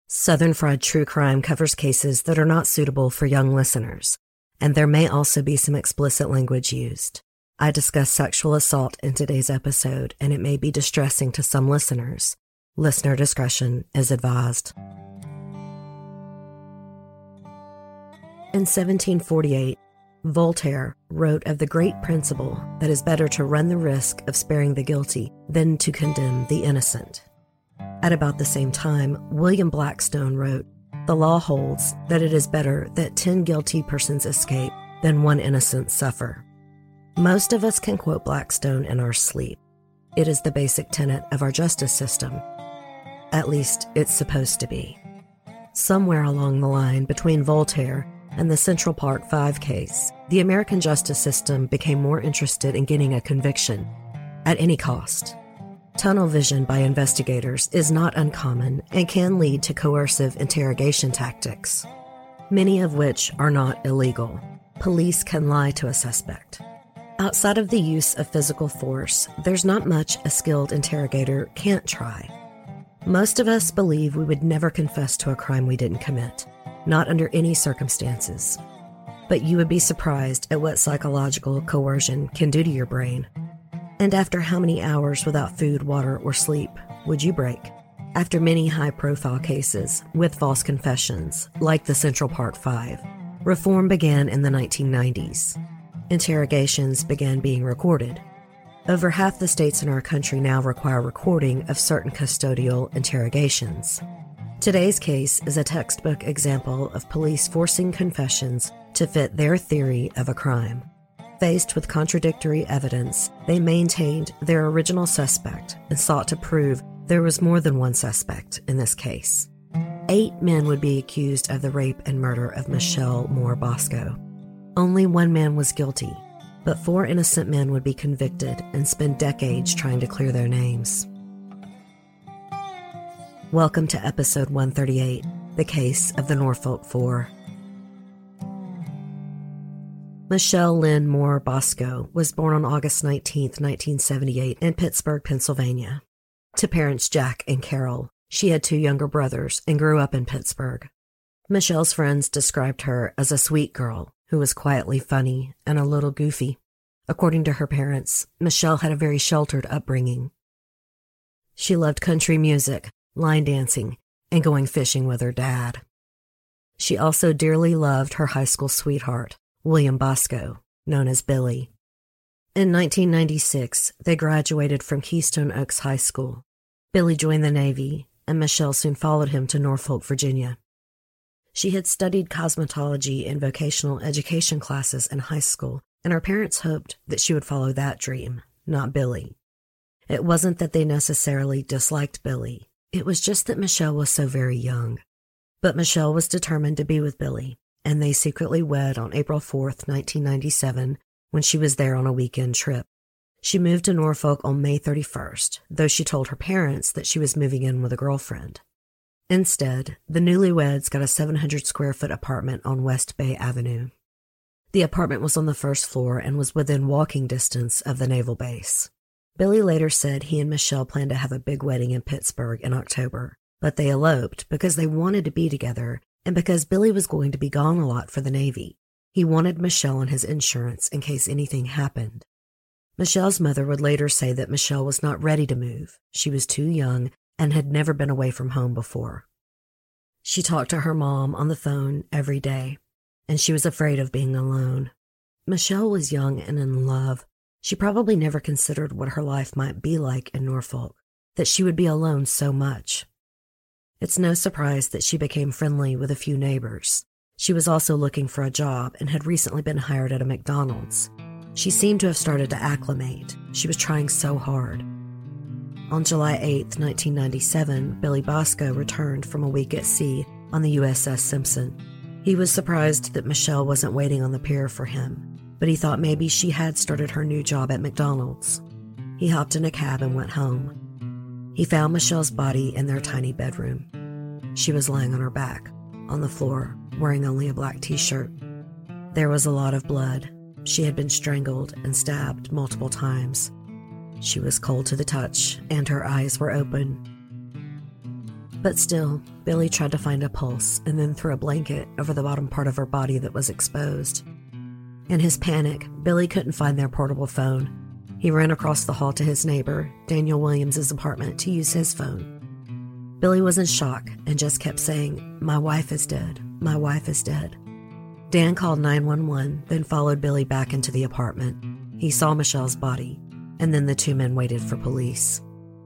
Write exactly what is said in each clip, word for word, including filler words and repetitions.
Southern Fried True Crime covers cases that are not suitable for young listeners, and there may also be some explicit language used. I discuss sexual assault in today's episode, and it may be distressing to some listeners. Listener discretion is advised. In seventeen forty-eight, Voltaire wrote of the great principle that is better to run the risk of sparing the guilty than to condemn the innocent. At about the same time, William Blackstone wrote, "The law holds that it is better that ten guilty persons escape than one innocent suffer." Most of us can quote Blackstone in our sleep. It is the basic tenet of our justice system. At least, it's supposed to be. Somewhere along the line between Voltaire and the Central Park Five case, the American justice system became more interested in getting a conviction at any cost. Tunnel vision by investigators is not uncommon and can lead to coercive interrogation tactics, many of which are not illegal. Police can lie to a suspect. Outside of the use of physical force, there's not much a skilled interrogator can't try. Most of us believe we would never confess to a crime we didn't commit, not under any circumstances. But you would be surprised at what psychological coercion can do to your brain. And after how many hours without food, water, or sleep would you break? After many high-profile cases with false confessions, like the Central Park Five, reform began in the nineteen nineties. Interrogations began being recorded. Over half the states in our country now require recording of certain custodial interrogations. Today's case is a textbook example of police forcing confessions to fit their theory of a crime. Faced with contradictory evidence, they maintained their original suspect and sought to prove there was more than one suspect in this case. Eight men would be accused of the rape and murder of Michelle Moore Bosco. Only one man was guilty, but four innocent men would be convicted and spend decades trying to clear their names. Welcome to episode one thirty-eight, The Case of the Norfolk Four. Michelle Lynn Moore Bosco was born on August nineteenth, nineteen seventy-eight in Pittsburgh, Pennsylvania. To parents Jack and Carol, she had two younger brothers and grew up in Pittsburgh. Michelle's friends described her as a sweet girl who was quietly funny and a little goofy. According to her parents, Michelle had a very sheltered upbringing. She loved country music, line dancing, and going fishing with her dad. She also dearly loved her high school sweetheart, William Bosco, known as Billy. In nineteen ninety-six, they graduated from Keystone Oaks High School. Billy joined the Navy, and Michelle soon followed him to Norfolk, Virginia. She had studied cosmetology and vocational education classes in high school, and her parents hoped that she would follow that dream, not Billy. It wasn't that they necessarily disliked Billy. It was just that Michelle was so very young. But Michelle was determined to be with Billy, and they secretly wed on April fourth, nineteen ninety-seven, when she was there on a weekend trip. She moved to Norfolk on May thirty-first, though she told her parents that she was moving in with a girlfriend. Instead, the newlyweds got a seven hundred square foot apartment on West Bay Avenue. The apartment was on the first floor and was within walking distance of the naval base. Billy later said he and Michelle planned to have a big wedding in Pittsburgh in October, but they eloped because they wanted to be together and because Billy was going to be gone a lot for the Navy. He wanted Michelle on his insurance in case anything happened. Michelle's mother would later say that Michelle was not ready to move. She was too young and had never been away from home before. She talked to her mom on the phone every day, and she was afraid of being alone. Michelle was young and in love. She probably never considered what her life might be like in Norfolk, that she would be alone so much. It's no surprise that she became friendly with a few neighbors. She was also looking for a job and had recently been hired at a McDonald's. She seemed to have started to acclimate. She was trying so hard. On July eighth, nineteen ninety-seven, Billy Bosco returned from a week at sea on the U S S Simpson. He was surprised that Michelle wasn't waiting on the pier for him, but he thought maybe she had started her new job at McDonald's. He hopped in a cab and went home. He found Michelle's body in their tiny bedroom. She was lying on her back, on the floor, wearing only a black t-shirt. There was a lot of blood. She had been strangled and stabbed multiple times. She was cold to the touch, and her eyes were open. But still, Billy tried to find a pulse and then threw a blanket over the bottom part of her body that was exposed. In his panic, Billy couldn't find their portable phone. He ran across the hall to his neighbor, Daniel Williams' apartment, to use his phone. Billy was in shock and just kept saying, "My wife is dead. My wife is dead." Dan called nine one one, then followed Billy back into the apartment. He saw Michelle's body, and then the two men waited for police.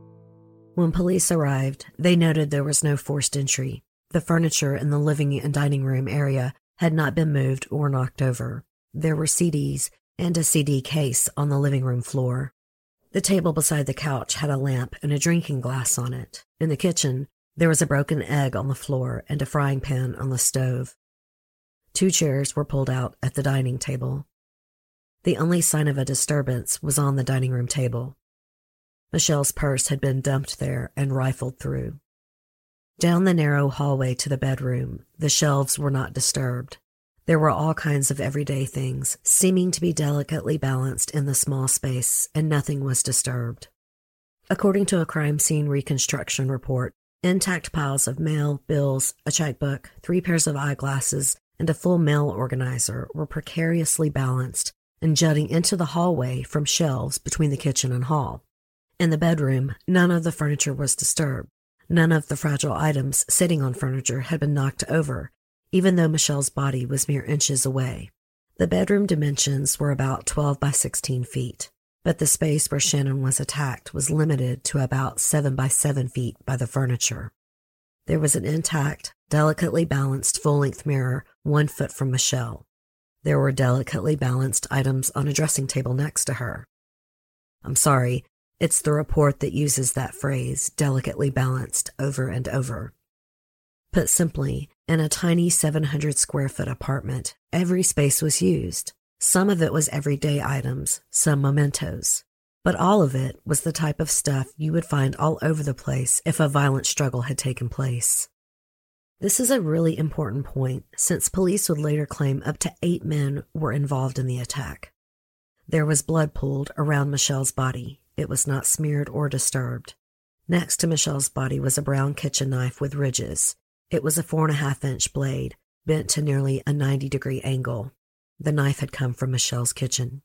When police arrived, they noted there was no forced entry. The furniture in the living and dining room area had not been moved or knocked over. There were C Ds and a C D case on the living room floor. The table beside the couch had a lamp and a drinking glass on it. In the kitchen, there was a broken egg on the floor and a frying pan on the stove. Two chairs were pulled out at the dining table. The only sign of a disturbance was on the dining room table. Michelle's purse had been dumped there and rifled through. Down the narrow hallway to the bedroom, the shelves were not disturbed. There were all kinds of everyday things, seeming to be delicately balanced in the small space, and nothing was disturbed. According to a crime scene reconstruction report, intact piles of mail, bills, a checkbook, three pairs of eyeglasses, and a full mail organizer were precariously balanced and jutting into the hallway from shelves between the kitchen and hall. In the bedroom, none of the furniture was disturbed. None of the fragile items sitting on furniture had been knocked over, even though Michelle's body was mere inches away. The bedroom dimensions were about twelve by sixteen feet, but the space where Shannon was attacked was limited to about seven by seven feet by the furniture. There was an intact, delicately balanced full-length mirror one foot from Michelle. There were delicately balanced items on a dressing table next to her. I'm sorry, it's the report that uses that phrase, delicately balanced, over and over. Put simply, in a tiny seven hundred square foot apartment, every space was used. Some of it was everyday items, some mementos. But all of it was the type of stuff you would find all over the place if a violent struggle had taken place. This is a really important point, since police would later claim up to eight men were involved in the attack. There was blood pooled around Michelle's body. It was not smeared or disturbed. Next to Michelle's body was a brown kitchen knife with ridges. It was a four and a half inch blade, bent to nearly a ninety degree angle. The knife had come from Michelle's kitchen.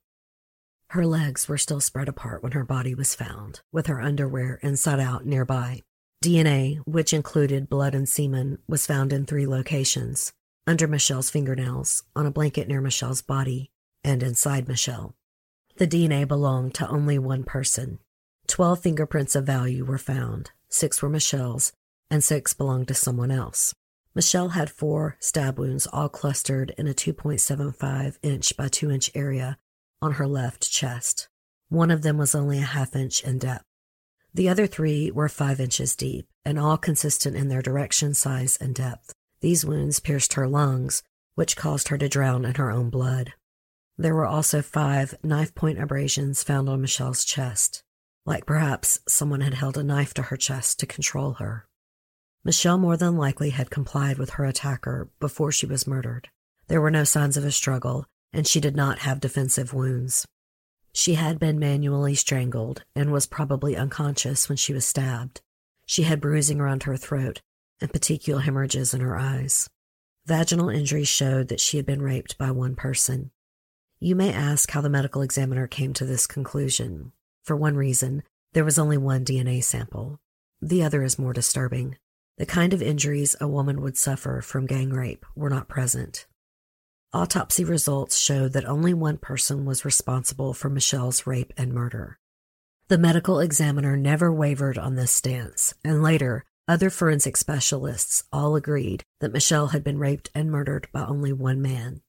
Her legs were still spread apart when her body was found, with her underwear inside out nearby. D N A, which included blood and semen, was found in three locations: under Michelle's fingernails, on a blanket near Michelle's body, and inside Michelle. The D N A belonged to only one person. Twelve fingerprints of value were found. Six were Michelle's, and six belonged to someone else. Michelle had four stab wounds, all clustered in a two point seven five inch by two inch area on her left chest. One of them was only a half inch in depth. The other three were five inches deep, and all consistent in their direction, size, and depth. These wounds pierced her lungs, which caused her to drown in her own blood. There were also five knife-point abrasions found on Michelle's chest, like perhaps someone had held a knife to her chest to control her. Michelle more than likely had complied with her attacker before she was murdered. There were no signs of a struggle, and she did not have defensive wounds. She had been manually strangled and was probably unconscious when she was stabbed. She had bruising around her throat and petechial hemorrhages in her eyes. Vaginal injuries showed that she had been raped by one person. You may ask how the medical examiner came to this conclusion. For one reason, there was only one D N A sample. The other is more disturbing. The kind of injuries a woman would suffer from gang rape were not present. Autopsy results showed that only one person was responsible for Michelle's rape and murder. The medical examiner never wavered on this stance, and later, other forensic specialists all agreed that Michelle had been raped and murdered by only one man.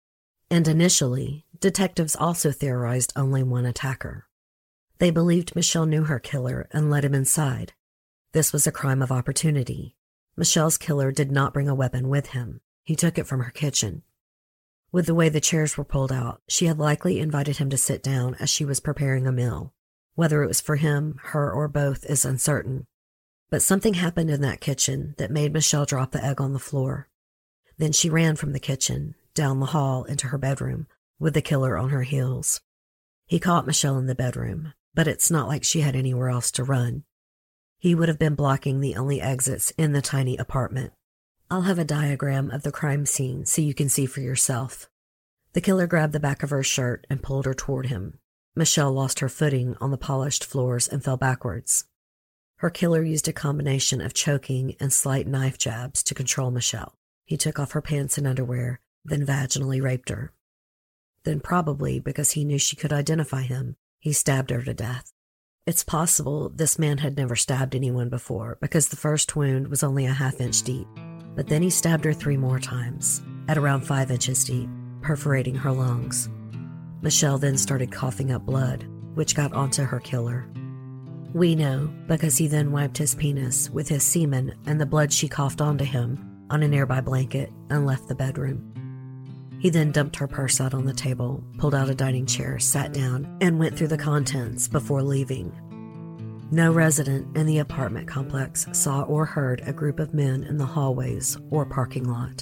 And initially, detectives also theorized only one attacker. They believed Michelle knew her killer and let him inside. This was a crime of opportunity. Michelle's killer did not bring a weapon with him. He took it from her kitchen. With the way the chairs were pulled out, she had likely invited him to sit down as she was preparing a meal. Whether it was for him, her, or both is uncertain. But something happened in that kitchen that made Michelle drop the egg on the floor. Then she ran from the kitchen, down the hall into her bedroom, with the killer on her heels. He caught Michelle in the bedroom, but it's not like she had anywhere else to run. He would have been blocking the only exits in the tiny apartment. I'll have a diagram of the crime scene so you can see for yourself. The killer grabbed the back of her shirt and pulled her toward him. Michelle lost her footing on the polished floors and fell backwards. Her killer used a combination of choking and slight knife jabs to control Michelle. He took off her pants and underwear, then vaginally raped her. Then, probably because he knew she could identify him, he stabbed her to death. It's possible this man had never stabbed anyone before because the first wound was only a half inch deep. But then he stabbed her three more times, at around five inches deep, perforating her lungs. Michelle then started coughing up blood, which got onto her killer. We know because he then wiped his penis with his semen and the blood she coughed onto him on a nearby blanket and left the bedroom. He then dumped her purse out on the table, pulled out a dining chair, sat down, and went through the contents before leaving. No resident in the apartment complex saw or heard a group of men in the hallways or parking lot.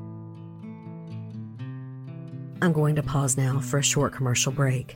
I'm going to pause now for a short commercial break.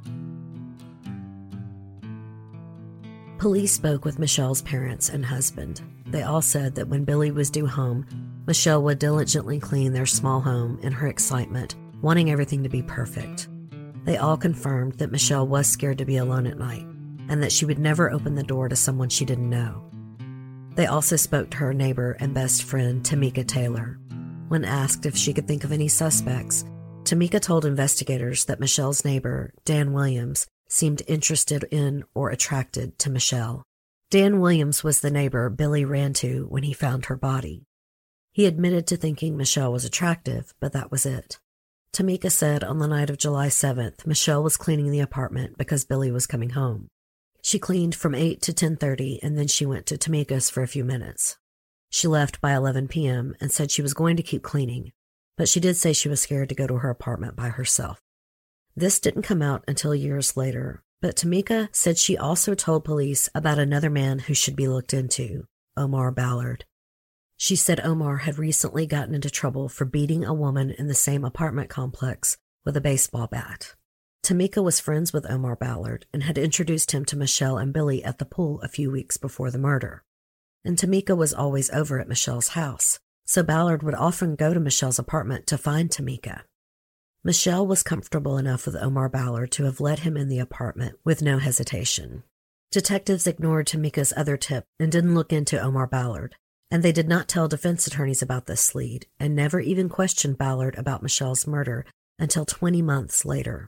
Police spoke with Michelle's parents and husband. They all said that when Billy was due home, Michelle would diligently clean their small home in her excitement, wanting everything to be perfect. They all confirmed that Michelle was scared to be alone at night, and that she would never open the door to someone she didn't know. They also spoke to her neighbor and best friend, Tamika Taylor. When asked if she could think of any suspects, Tamika told investigators that Michelle's neighbor, Dan Williams, seemed interested in or attracted to Michelle. Dan Williams was the neighbor Billy ran to when he found her body. He admitted to thinking Michelle was attractive, but that was it. Tamika said on the night of July seventh, Michelle was cleaning the apartment because Billy was coming home. She cleaned from eight to ten thirty, and then she went to Tamika's for a few minutes. She left by eleven p.m. and said she was going to keep cleaning, but she did say she was scared to go to her apartment by herself. This didn't come out until years later, but Tamika said she also told police about another man who should be looked into, Omar Ballard. She said Omar had recently gotten into trouble for beating a woman in the same apartment complex with a baseball bat. Tamika was friends with Omar Ballard and had introduced him to Michelle and Billy at the pool a few weeks before the murder. And Tamika was always over at Michelle's house, so Ballard would often go to Michelle's apartment to find Tamika. Michelle was comfortable enough with Omar Ballard to have let him in the apartment with no hesitation. Detectives ignored Tamika's other tip and didn't look into Omar Ballard, and they did not tell defense attorneys about this lead and never even questioned Ballard about Michelle's murder until twenty months later.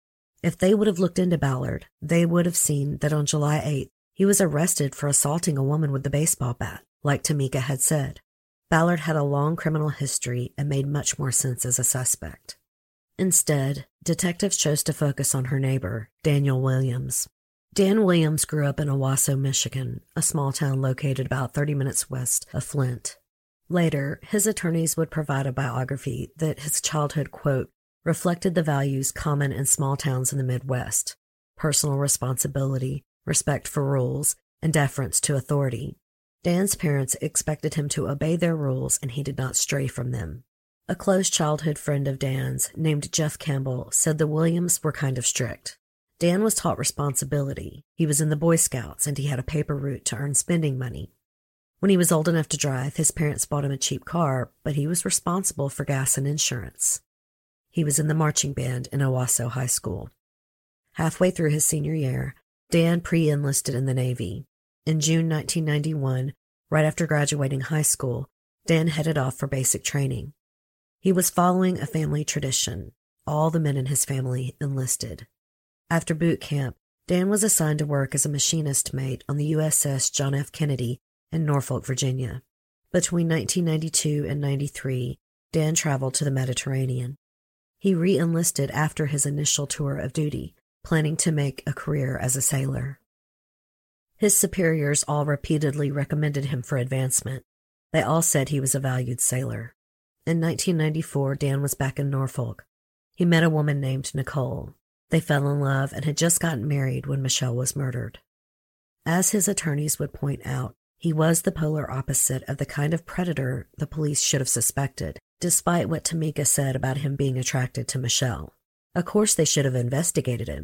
If they would have looked into Ballard, they would have seen that on July eighth, he was arrested for assaulting a woman with the baseball bat, like Tamika had said. Ballard had a long criminal history and made much more sense as a suspect. Instead, detectives chose to focus on her neighbor, Daniel Williams. Dan Williams grew up in Owasso, Michigan, a small town located about thirty minutes west of Flint. Later, his attorneys would provide a biography that his childhood, quote, reflected the values common in small towns in the Midwest: personal responsibility, respect for rules, and deference to authority. Dan's parents expected him to obey their rules, and he did not stray from them. A close childhood friend of Dan's, named Jeff Campbell, said the Williams were kind of strict. Dan was taught responsibility. He was in the Boy Scouts, and he had a paper route to earn spending money. When he was old enough to drive, his parents bought him a cheap car, but he was responsible for gas and insurance. He was in the marching band in Owasso High School. Halfway through his senior year, Dan pre-enlisted in the Navy. In June nineteen ninety-one, right after graduating high school, Dan headed off for basic training. He was following a family tradition. All the men in his family enlisted. After boot camp, Dan was assigned to work as a machinist mate on the U S S John F. Kennedy in Norfolk, Virginia. Between nineteen ninety-two and ninety-three, Dan traveled to the Mediterranean. He re-enlisted after his initial tour of duty, planning to make a career as a sailor. His superiors all repeatedly recommended him for advancement. They all said he was a valued sailor. In nineteen ninety-four, Dan was back in Norfolk. He met a woman named Nicole. They fell in love and had just gotten married when Michelle was murdered. As his attorneys would point out, he was the polar opposite of the kind of predator the police should have suspected, despite what Tamika said about him being attracted to Michelle. Of course they should have investigated him,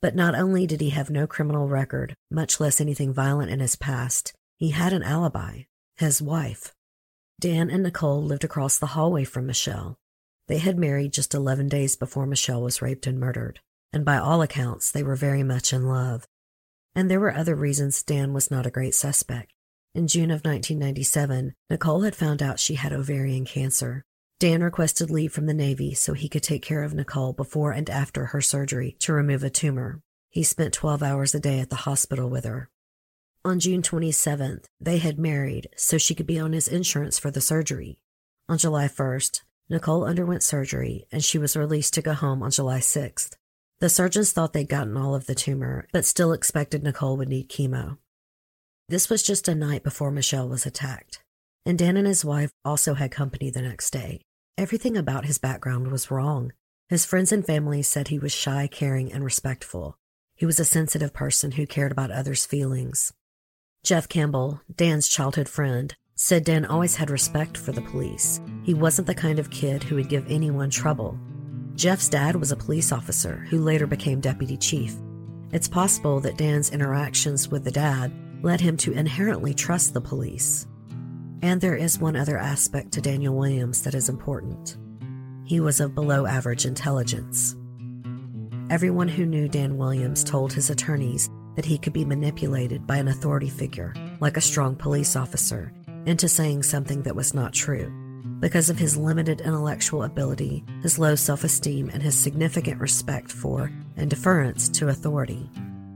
But not only did he have no criminal record, much less anything violent in his past, he had an alibi: his wife. Dan and Nicole lived across the hallway from Michelle. They had married just eleven days before Michelle was raped and murdered, and by all accounts, they were very much in love. And there were other reasons Dan was not a great suspect. In June of nineteen ninety-seven, Nicole had found out she had ovarian cancer. Dan requested leave from the Navy so he could take care of Nicole before and after her surgery to remove a tumor. He spent twelve hours a day at the hospital with her. On June twenty-seventh, they had married so she could be on his insurance for the surgery. On July first, Nicole underwent surgery and she was released to go home on July sixth. The surgeons thought they'd gotten all of the tumor, but still expected Nicole would need chemo. This was just a night before Michelle was attacked, and Dan and his wife also had company the next day. Everything about his background was wrong. His friends and family said he was shy, caring, and respectful. He was a sensitive person who cared about others' feelings. Jeff Campbell, Dan's childhood friend, said Dan always had respect for the police. He wasn't the kind of kid who would give anyone trouble. Jeff's dad was a police officer who later became deputy chief. It's possible that Dan's interactions with the dad led him to inherently trust the police. And there is one other aspect to Daniel Williams that is important. He was of below-average intelligence. Everyone who knew Dan Williams told his attorneys that he could be manipulated by an authority figure, like a strong police officer, into saying something that was not true, because of his limited intellectual ability, his low self-esteem, and his significant respect for and deference to authority.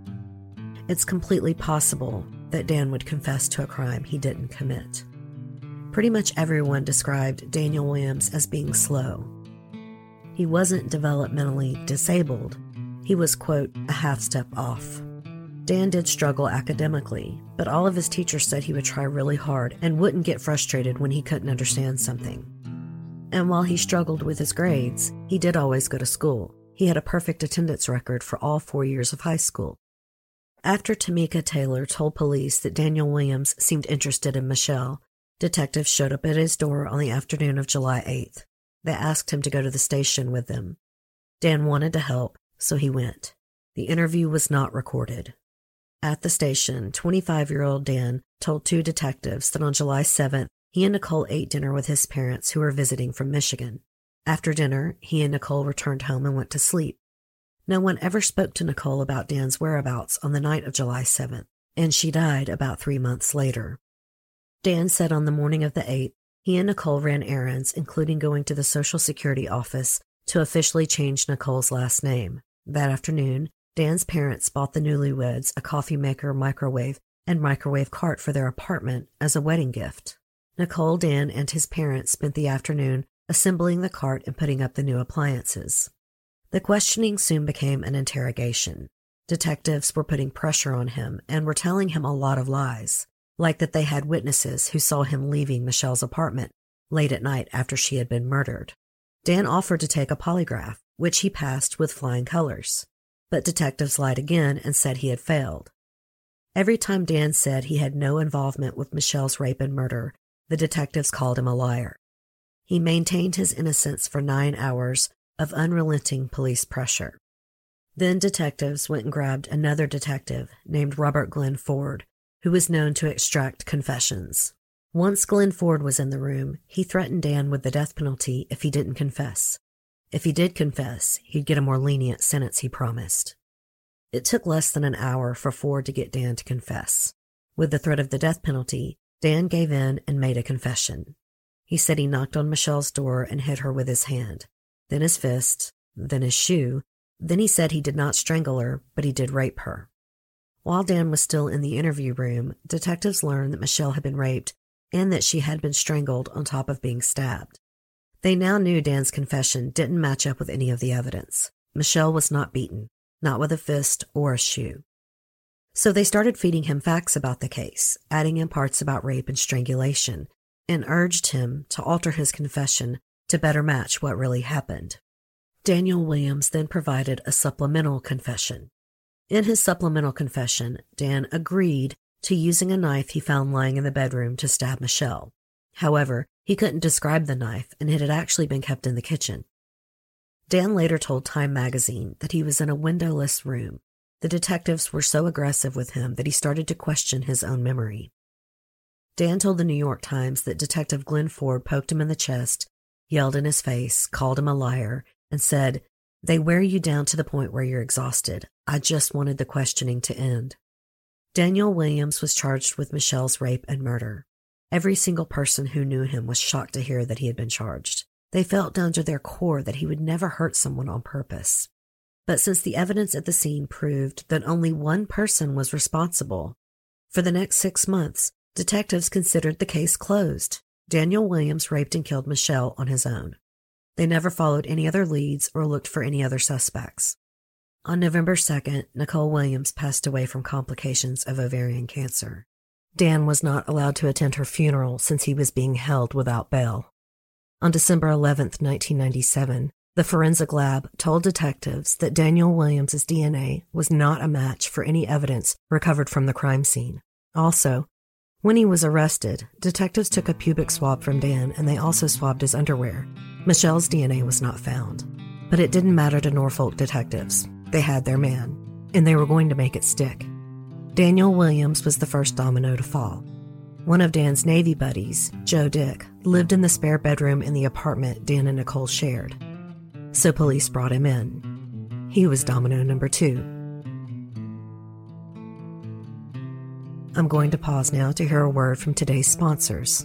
It's completely possible that Dan would confess to a crime he didn't commit. Pretty much everyone described Daniel Williams as being slow. He wasn't developmentally disabled. He was, quote, a half step off. Dan did struggle academically, but all of his teachers said he would try really hard and wouldn't get frustrated when he couldn't understand something. And while he struggled with his grades, he did always go to school. He had a perfect attendance record for all four years of high school. After Tamika Taylor told police that Daniel Williams seemed interested in Michelle, detectives showed up at his door on the afternoon of July eighth. They asked him to go to the station with them. Dan wanted to help, so he went. The interview was not recorded. At the station, twenty-five-year-old Dan told two detectives that on July seventh, he and Nicole ate dinner with his parents who were visiting from Michigan. After dinner, he and Nicole returned home and went to sleep. No one ever spoke to Nicole about Dan's whereabouts on the night of July seventh, and she died about three months later. Dan said on the morning of the eighth, he and Nicole ran errands, including going to the Social Security office to officially change Nicole's last name. That afternoon, Dan's parents bought the newlyweds a coffee maker, microwave, and microwave cart for their apartment as a wedding gift. Nicole, Dan, and his parents spent the afternoon assembling the cart and putting up the new appliances. The questioning soon became an interrogation. Detectives were putting pressure on him and were telling him a lot of lies, like that they had witnesses who saw him leaving Michelle's apartment late at night after she had been murdered. Dan offered to take a polygraph, which he passed with flying colors, but detectives lied again and said he had failed. Every time Dan said he had no involvement with Michelle's rape and murder, the detectives called him a liar. He maintained his innocence for nine hours of unrelenting police pressure. Then detectives went and grabbed another detective named Robert Glenn Ford, who was known to extract confessions. Once Glenn Ford was in the room, he threatened Dan with the death penalty if he didn't confess. If he did confess, he'd get a more lenient sentence, he promised. It took less than an hour for Ford to get Dan to confess. With the threat of the death penalty, Dan gave in and made a confession. He said he knocked on Michelle's door and hit her with his hand, then his fist, then his shoe. Then he said he did not strangle her, but he did rape her. While Dan was still in the interview room, detectives learned that Michelle had been raped and that she had been strangled on top of being stabbed. They now knew Dan's confession didn't match up with any of the evidence. Michelle was not beaten, not with a fist or a shoe. So they started feeding him facts about the case, adding in parts about rape and strangulation, and urged him to alter his confession to better match what really happened. Daniel Williams then provided a supplemental confession. In his supplemental confession, Dan agreed to using a knife he found lying in the bedroom to stab Michelle. However, he couldn't describe the knife, and it had actually been kept in the kitchen. Dan later told Time magazine that he was in a windowless room. The detectives were so aggressive with him that he started to question his own memory. Dan told the New York Times that Detective Glenn Ford poked him in the chest, yelled in his face, called him a liar, and said, "They wear you down to the point where you're exhausted. I just wanted the questioning to end." Daniel Williams was charged with Michelle's rape and murder. Every single person who knew him was shocked to hear that he had been charged. They felt down to their core that he would never hurt someone on purpose. But since the evidence at the scene proved that only one person was responsible, for the next six months, detectives considered the case closed. Daniel Williams raped and killed Michelle on his own. They never followed any other leads or looked for any other suspects. On November second, Nicole Williams passed away from complications of ovarian cancer. Dan was not allowed to attend her funeral since he was being held without bail. On December eleventh, nineteen ninety-seven, the forensic lab told detectives that Daniel Williams' D N A was not a match for any evidence recovered from the crime scene. Also, when he was arrested, detectives took a pubic swab from Dan and they also swabbed his underwear. Michelle's D N A was not found, but it didn't matter to Norfolk detectives. They had their man, and they were going to make it stick. Daniel Williams was the first domino to fall. One of Dan's Navy buddies, Joe Dick, lived in the spare bedroom in the apartment Dan and Nicole shared. So police brought him in. He was domino number two. I'm going to pause now to hear a word from today's sponsors.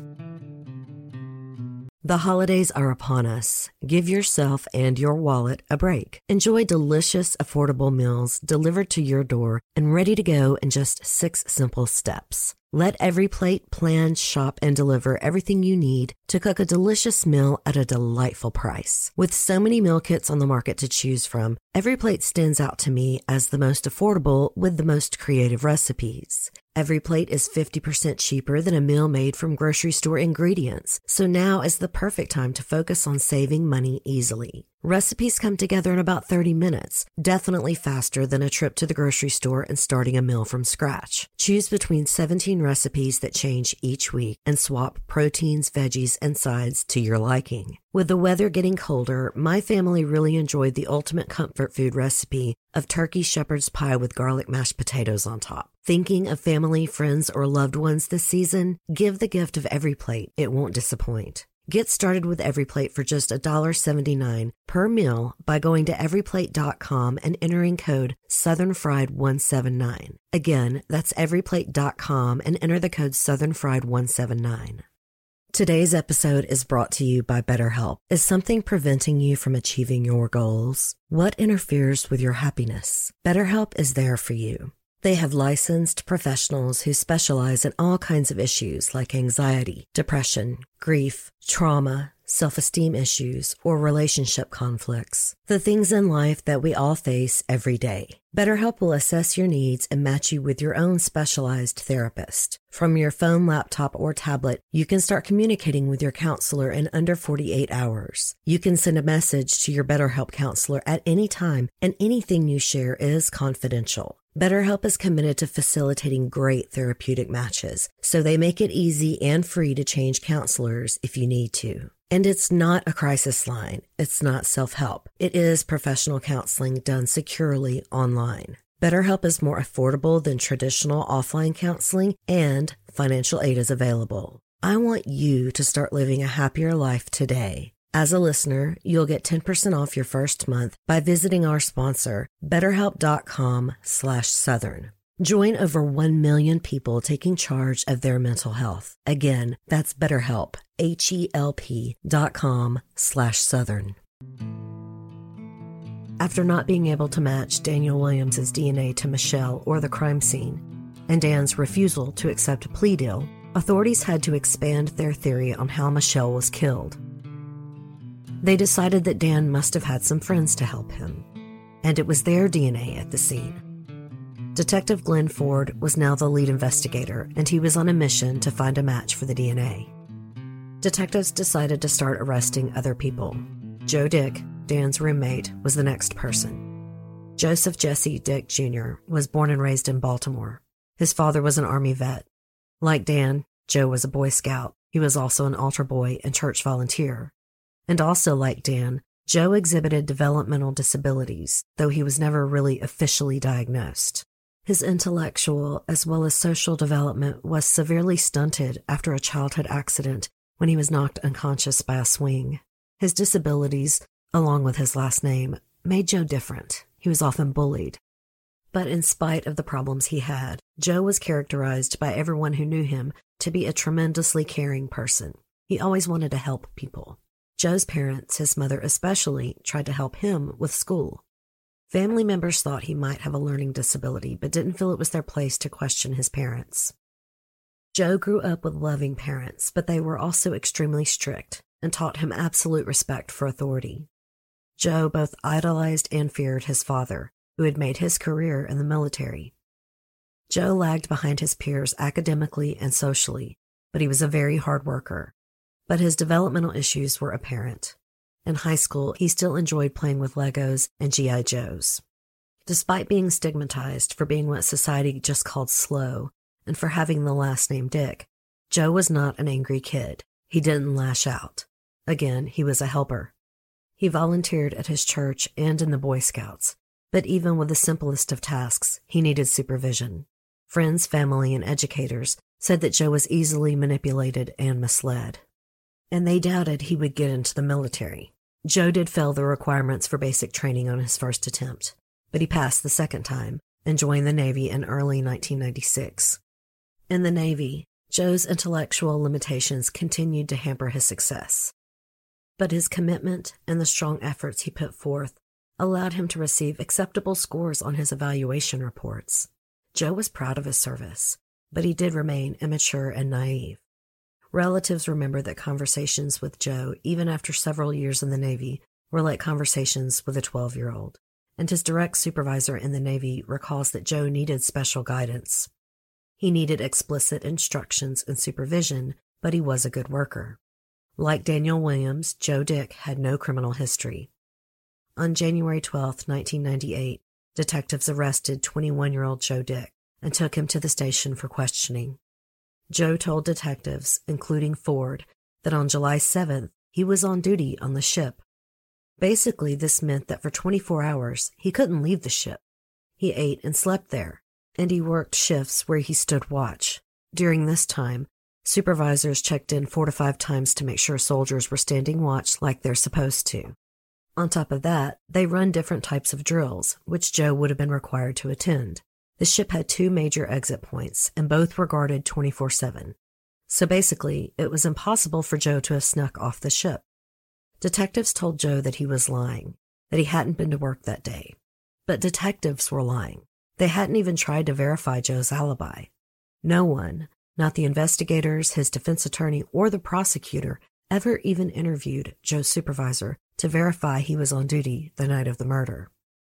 The holidays are upon us. Give yourself and your wallet a break. Enjoy delicious, affordable meals delivered to your door and ready to go in just six simple steps. Let EveryPlate plan, shop, and deliver everything you need to cook a delicious meal at a delightful price. With so many meal kits on the market to choose from, EveryPlate stands out to me as the most affordable with the most creative recipes. EveryPlate is fifty percent cheaper than a meal made from grocery store ingredients, so now is the perfect time to focus on saving money easily. Recipes come together in about thirty minutes, definitely faster than a trip to the grocery store and starting a meal from scratch. Choose between seventeen recipes that change each week and swap proteins, veggies, and sides to your liking. With the weather getting colder, my family really enjoyed the ultimate comfort food recipe of turkey shepherd's pie with garlic mashed potatoes on top. Thinking of family, friends, or loved ones this season? Give the gift of EveryPlate. It won't disappoint. Get started with EveryPlate for just one dollar and seventy-nine cents per meal by going to every plate dot com and entering code Southern Fried one seven nine. Again, that's every plate dot com and enter the code Southern Fried one seven nine. Today's episode is brought to you by BetterHelp. Is something preventing you from achieving your goals? What interferes with your happiness? BetterHelp is there for you. They have licensed professionals who specialize in all kinds of issues like anxiety, depression, grief, trauma, self-esteem issues, or relationship conflicts. The things in life that we all face every day. BetterHelp will assess your needs and match you with your own specialized therapist. From your phone, laptop, or tablet, you can start communicating with your counselor in under forty-eight hours. You can send a message to your BetterHelp counselor at any time, and anything you share is confidential. BetterHelp is committed to facilitating great therapeutic matches, so they make it easy and free to change counselors if you need to. And it's not a crisis line. It's not self-help. It is professional counseling done securely online. BetterHelp is more affordable than traditional offline counseling, and financial aid is available. I want you to start living a happier life today. As a listener, you'll get ten percent off your first month by visiting our sponsor, betterhelp.com slash Southern. Join over one million people taking charge of their mental health. Again, that's BetterHelp, H-E-L-P dot com slash Southern. After not being able to match Daniel Williams' D N A to Michelle or the crime scene, and Dan's refusal to accept a plea deal, authorities had to expand their theory on how Michelle was killed. They decided that Dan must have had some friends to help him, and it was their D N A at the scene. Detective Glenn Ford was now the lead investigator, and he was on a mission to find a match for the D N A. Detectives decided to start arresting other people. Joe Dick, Dan's roommate, was the next person. Joseph Jesse Dick Junior was born and raised in Baltimore. His father was an Army vet. Like Dan, Joe was a Boy Scout. He was also an altar boy and church volunteer. And also like Dan, Joe exhibited developmental disabilities, though he was never really officially diagnosed. His intellectual as well as social development was severely stunted after a childhood accident when he was knocked unconscious by a swing. His disabilities, along with his last name, made Joe different. He was often bullied. But in spite of the problems he had, Joe was characterized by everyone who knew him to be a tremendously caring person. He always wanted to help people. Joe's parents, his mother especially, tried to help him with school. Family members thought he might have a learning disability, but didn't feel it was their place to question his parents. Joe grew up with loving parents, but they were also extremely strict and taught him absolute respect for authority. Joe both idolized and feared his father, who had made his career in the military. Joe lagged behind his peers academically and socially, but he was a very hard worker. But his developmental issues were apparent. In high school, he still enjoyed playing with Legos and G I Joes. Despite being stigmatized for being what society just called slow and for having the last name Dick, Joe was not an angry kid. He didn't lash out. Again, he was a helper. He volunteered at his church and in the Boy Scouts, but even with the simplest of tasks, he needed supervision. Friends, family, and educators said that Joe was easily manipulated and misled, and they doubted he would get into the military. Joe did fail the requirements for basic training on his first attempt, but he passed the second time and joined the Navy in early nineteen ninety-six. In the Navy, Joe's intellectual limitations continued to hamper his success, but his commitment and the strong efforts he put forth allowed him to receive acceptable scores on his evaluation reports. Joe was proud of his service, but he did remain immature and naive. Relatives remember that conversations with Joe, even after several years in the Navy, were like conversations with a twelve-year-old, and his direct supervisor in the Navy recalls that Joe needed special guidance. He needed explicit instructions and supervision, but he was a good worker. Like Daniel Williams, Joe Dick had no criminal history. On January twelfth, nineteen ninety-eight, detectives arrested twenty-one-year-old Joe Dick and took him to the station for questioning. Joe told detectives, including Ford, that on July seventh, he was on duty on the ship. Basically, this meant that for twenty-four hours, he couldn't leave the ship. He ate and slept there, and he worked shifts where he stood watch. During this time, supervisors checked in four to five times to make sure soldiers were standing watch like they're supposed to. On top of that, they run different types of drills, which Joe would have been required to attend. The ship had two major exit points, and both were guarded twenty-four seven. So basically, it was impossible for Joe to have snuck off the ship. Detectives told Joe that he was lying, that he hadn't been to work that day. But detectives were lying. They hadn't even tried to verify Joe's alibi. No one, not the investigators, his defense attorney, or the prosecutor, ever even interviewed Joe's supervisor to verify he was on duty the night of the murder.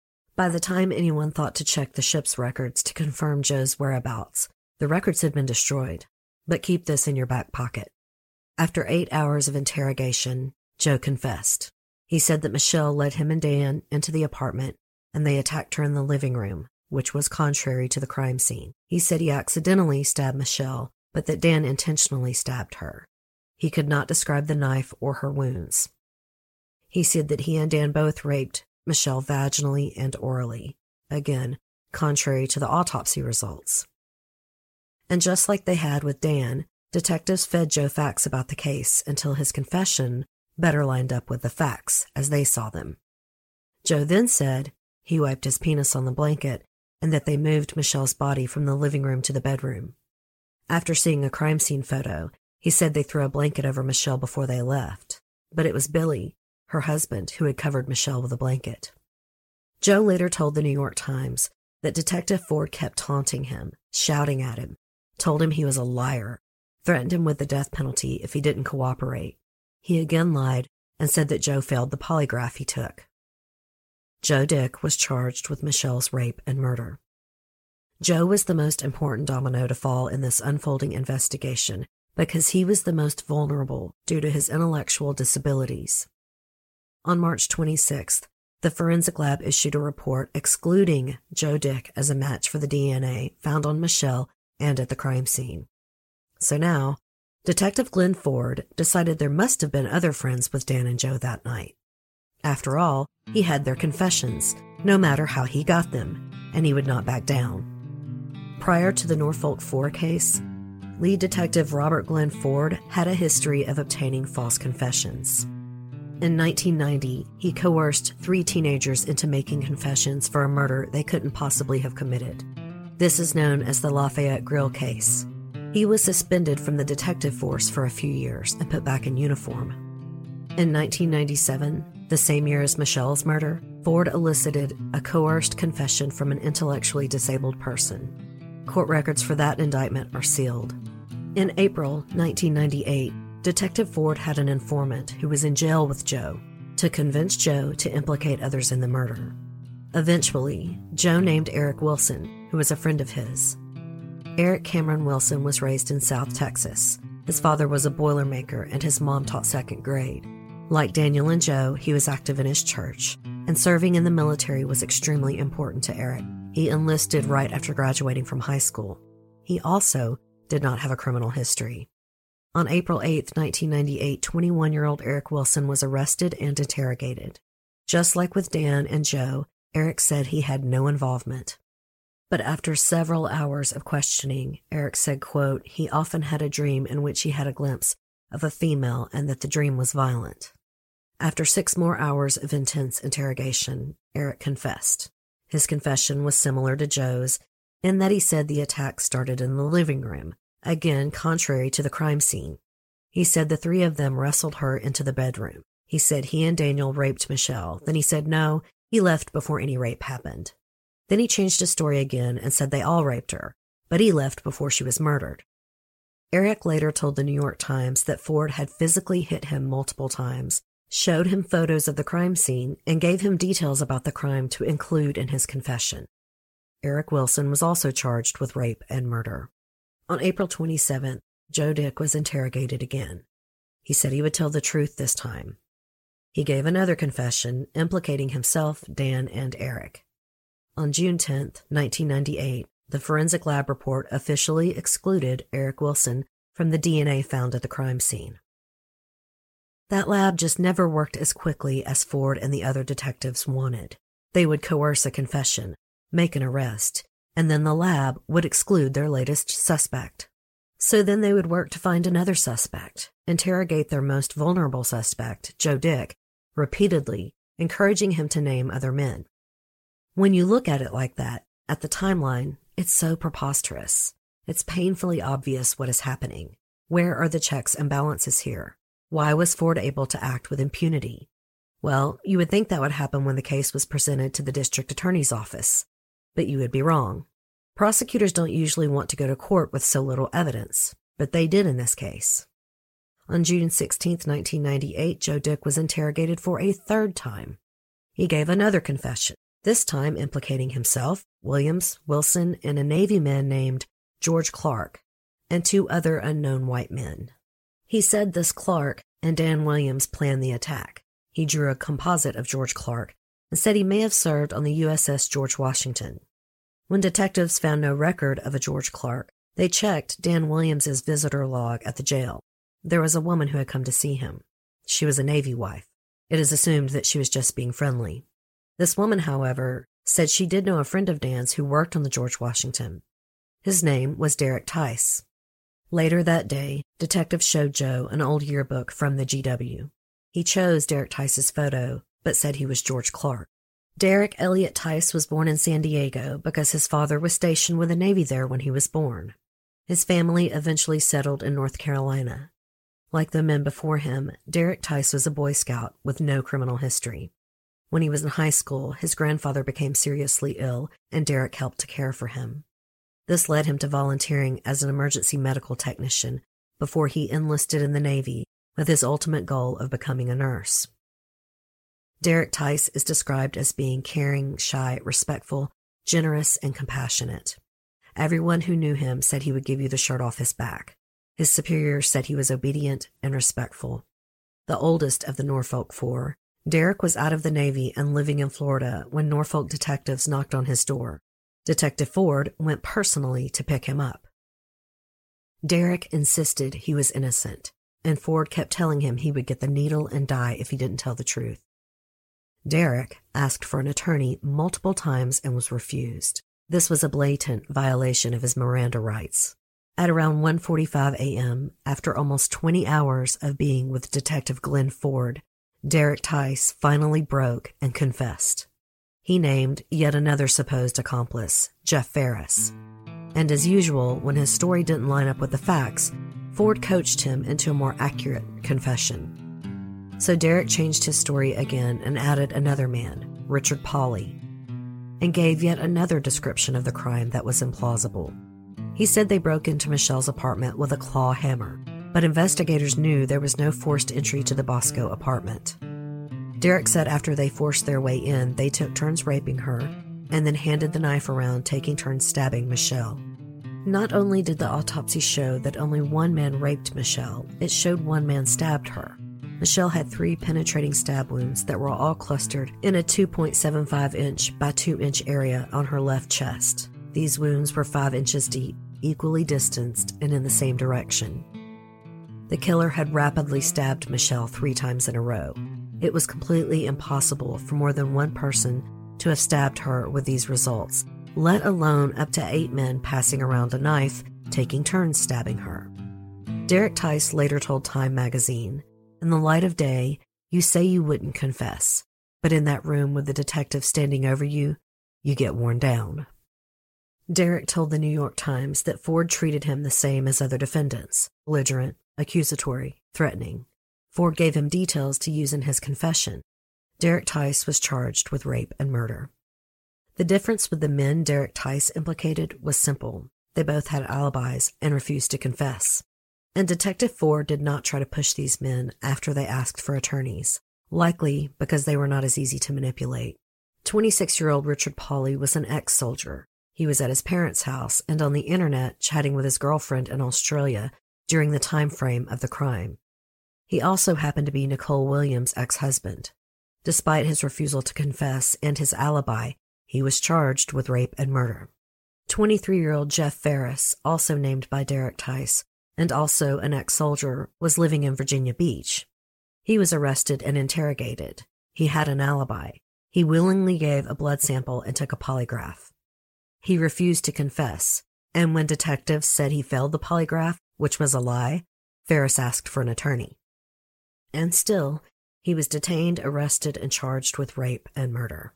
By the time anyone thought to check the ship's records to confirm Joe's whereabouts, the records had been destroyed. But keep this in your back pocket. After eight hours of interrogation, Joe confessed. He said that Michelle led him and Dan into the apartment, and they attacked her in the living room, which was contrary to the crime scene. He said he accidentally stabbed Michelle, but that Dan intentionally stabbed her. He could not describe the knife or her wounds. He said that he and Dan both raped Michelle vaginally and orally, again, contrary to the autopsy results. And just like they had with Dan, detectives fed Joe facts about the case until his confession better lined up with the facts as they saw them. Joe then said he wiped his penis on the blanket and that they moved Michelle's body from the living room to the bedroom. After seeing a crime scene photo, he said they threw a blanket over Michelle before they left, but it was Billy, her husband, who had covered Michelle with a blanket. Joe later told the New York Times that Detective Ford kept taunting him, shouting at him, told him he was a liar, threatened him with the death penalty if he didn't cooperate. He again lied and said that Joe failed the polygraph he took. Joe Dick was charged with Michelle's rape and murder. Joe was the most important domino to fall in this unfolding investigation because he was the most vulnerable due to his intellectual disabilities. On March twenty-sixth, the forensic lab issued a report excluding Joe Dick as a match for the D N A found on Michelle and at the crime scene. So now, Detective Glenn Ford decided there must have been other friends with Dan and Joe that night. After all, he had their confessions, no matter how he got them, and he would not back down. Prior to the Norfolk four case, lead detective Robert Glenn Ford had a history of obtaining false confessions. In nineteen ninety, he coerced three teenagers into making confessions for a murder they couldn't possibly have committed. This is known as the Lafayette Grill case. He was suspended from the detective force for a few years and put back in uniform. In nineteen ninety-seven, the same year as Michelle's murder, Ford elicited a coerced confession from an intellectually disabled person. Court records for that indictment are sealed. In April nineteen ninety-eight, Detective Ford had an informant who was in jail with Joe to convince Joe to implicate others in the murder. Eventually, Joe named Eric Wilson, who was a friend of his. Eric Cameron Wilson was raised in South Texas. His father was a boilermaker and his mom taught second grade. Like Daniel and Joe, he was active in his church, and serving in the military was extremely important to Eric. He enlisted right after graduating from high school. He also did not have a criminal history. On April eighth, nineteen ninety-eight, twenty-one-year-old Eric Wilson was arrested and interrogated. Just like with Dan and Joe, Eric said he had no involvement. But after several hours of questioning, Eric said, quote, he often had a dream in which he had a glimpse of a female and that the dream was violent. After six more hours of intense interrogation, Eric confessed. His confession was similar to Joe's in that he said the attack started in the living room, again contrary to the crime scene. He said the three of them wrestled her into the bedroom. He said he and Daniel raped Michelle. Then he said no, he left before any rape happened. Then he changed his story again and said they all raped her, but he left before she was murdered. Eric later told the New York Times that Ford had physically hit him multiple times, showed him photos of the crime scene, and gave him details about the crime to include in his confession. Eric Wilson was also charged with rape and murder. On April twenty-seventh, Joe Dick was interrogated again. He said he would tell the truth this time. He gave another confession implicating himself, Dan, and Eric. On June tenth, nineteen ninety-eight, the forensic lab report officially excluded Eric Wilson from the D N A found at the crime scene. That lab just never worked as quickly as Ford and the other detectives wanted. They would coerce a confession, make an arrest, and then the lab would exclude their latest suspect. So then they would work to find another suspect, interrogate their most vulnerable suspect, Joe Dick, repeatedly, encouraging him to name other men. When you look at it like that, at the timeline, it's so preposterous. It's painfully obvious what is happening. Where are the checks and balances here? Why was Ford able to act with impunity? Well, you would think that would happen when the case was presented to the district attorney's office. But you would be wrong. Prosecutors don't usually want to go to court with so little evidence, but they did in this case. On June sixteenth, nineteen ninety-eight, Joe Dick was interrogated for a third time. He gave another confession, this time implicating himself, Williams, Wilson, and a Navy man named George Clark, and two other unknown white men. He said this Clark and Dan Williams planned the attack. He drew a composite of George Clark and said he may have served on the U S S George Washington. When detectives found no record of a George Clark, they checked Dan Williams's visitor log at the jail. There was a woman who had come to see him. She was a Navy wife. It is assumed that she was just being friendly. This woman, however, said she did know a friend of Dan's who worked on the George Washington. His name was Derek Tice. Later that day, detectives showed Joe an old yearbook from the G W. He chose Derek Tice's photo, but said he was George Clark. Derek Elliott Tice was born in San Diego because his father was stationed with the Navy there when he was born. His family eventually settled in North Carolina. Like the men before him, Derek Tice was a Boy Scout with no criminal history. When he was in high school, his grandfather became seriously ill, and Derek helped to care for him. This led him to volunteering as an emergency medical technician before he enlisted in the Navy with his ultimate goal of becoming a nurse. Derek Tice is described as being caring, shy, respectful, generous, and compassionate. Everyone who knew him said he would give you the shirt off his back. His superiors said he was obedient and respectful. The oldest of the Norfolk Four, Derek was out of the Navy and living in Florida when Norfolk detectives knocked on his door. Detective Ford went personally to pick him up. Derek insisted he was innocent, and Ford kept telling him he would get the needle and die if he didn't tell the truth. Derek asked for an attorney multiple times and was refused. This was a blatant violation of his Miranda rights. At around one forty-five a.m., after almost twenty hours of being with Detective Glenn Ford, Derek Tice finally broke and confessed. He named yet another supposed accomplice, Jeff Ferris. And as usual, when his story didn't line up with the facts, Ford coached him into a more accurate confession. So Derek changed his story again and added another man, Richard Pauly, and gave yet another description of the crime that was implausible. He said they broke into Michelle's apartment with a claw hammer, but investigators knew there was no forced entry to the Bosco apartment. Derek said after they forced their way in, they took turns raping her and then handed the knife around, taking turns stabbing Michelle. Not only did the autopsy show that only one man raped Michelle, it showed one man stabbed her. Michelle had three penetrating stab wounds that were all clustered in a two point seven five inch by two inch area on her left chest. These wounds were five inches deep, equally distanced and in the same direction. The killer had rapidly stabbed Michelle three times in a row. It was completely impossible for more than one person to have stabbed her with these results, let alone up to eight men passing around a knife, taking turns stabbing her. Derek Tice later told Time magazine, "In the light of day, you say you wouldn't confess, but in that room with the detective standing over you, you get worn down." Derek told the New York Times that Ford treated him the same as other defendants, belligerent, accusatory, threatening. Ford gave him details to use in his confession. Derek Tice was charged with rape and murder. The difference with the men Derek Tice implicated was simple. They both had alibis and refused to confess. And Detective Ford did not try to push these men after they asked for attorneys, likely because they were not as easy to manipulate. twenty-six-year-old Richard Pauly was an ex-soldier. He was at his parents' house and on the internet chatting with his girlfriend in Australia during the time frame of the crime. He also happened to be Nicole Williams' ex-husband. Despite his refusal to confess and his alibi, he was charged with rape and murder. twenty-three-year-old Jeff Ferris, also named by Derek Tice, and also an ex-soldier, was living in Virginia Beach. He was arrested and interrogated. He had an alibi. He willingly gave a blood sample and took a polygraph. He refused to confess, and when detectives said he failed the polygraph, which was a lie, Ferris asked for an attorney. And still, he was detained, arrested, and charged with rape and murder.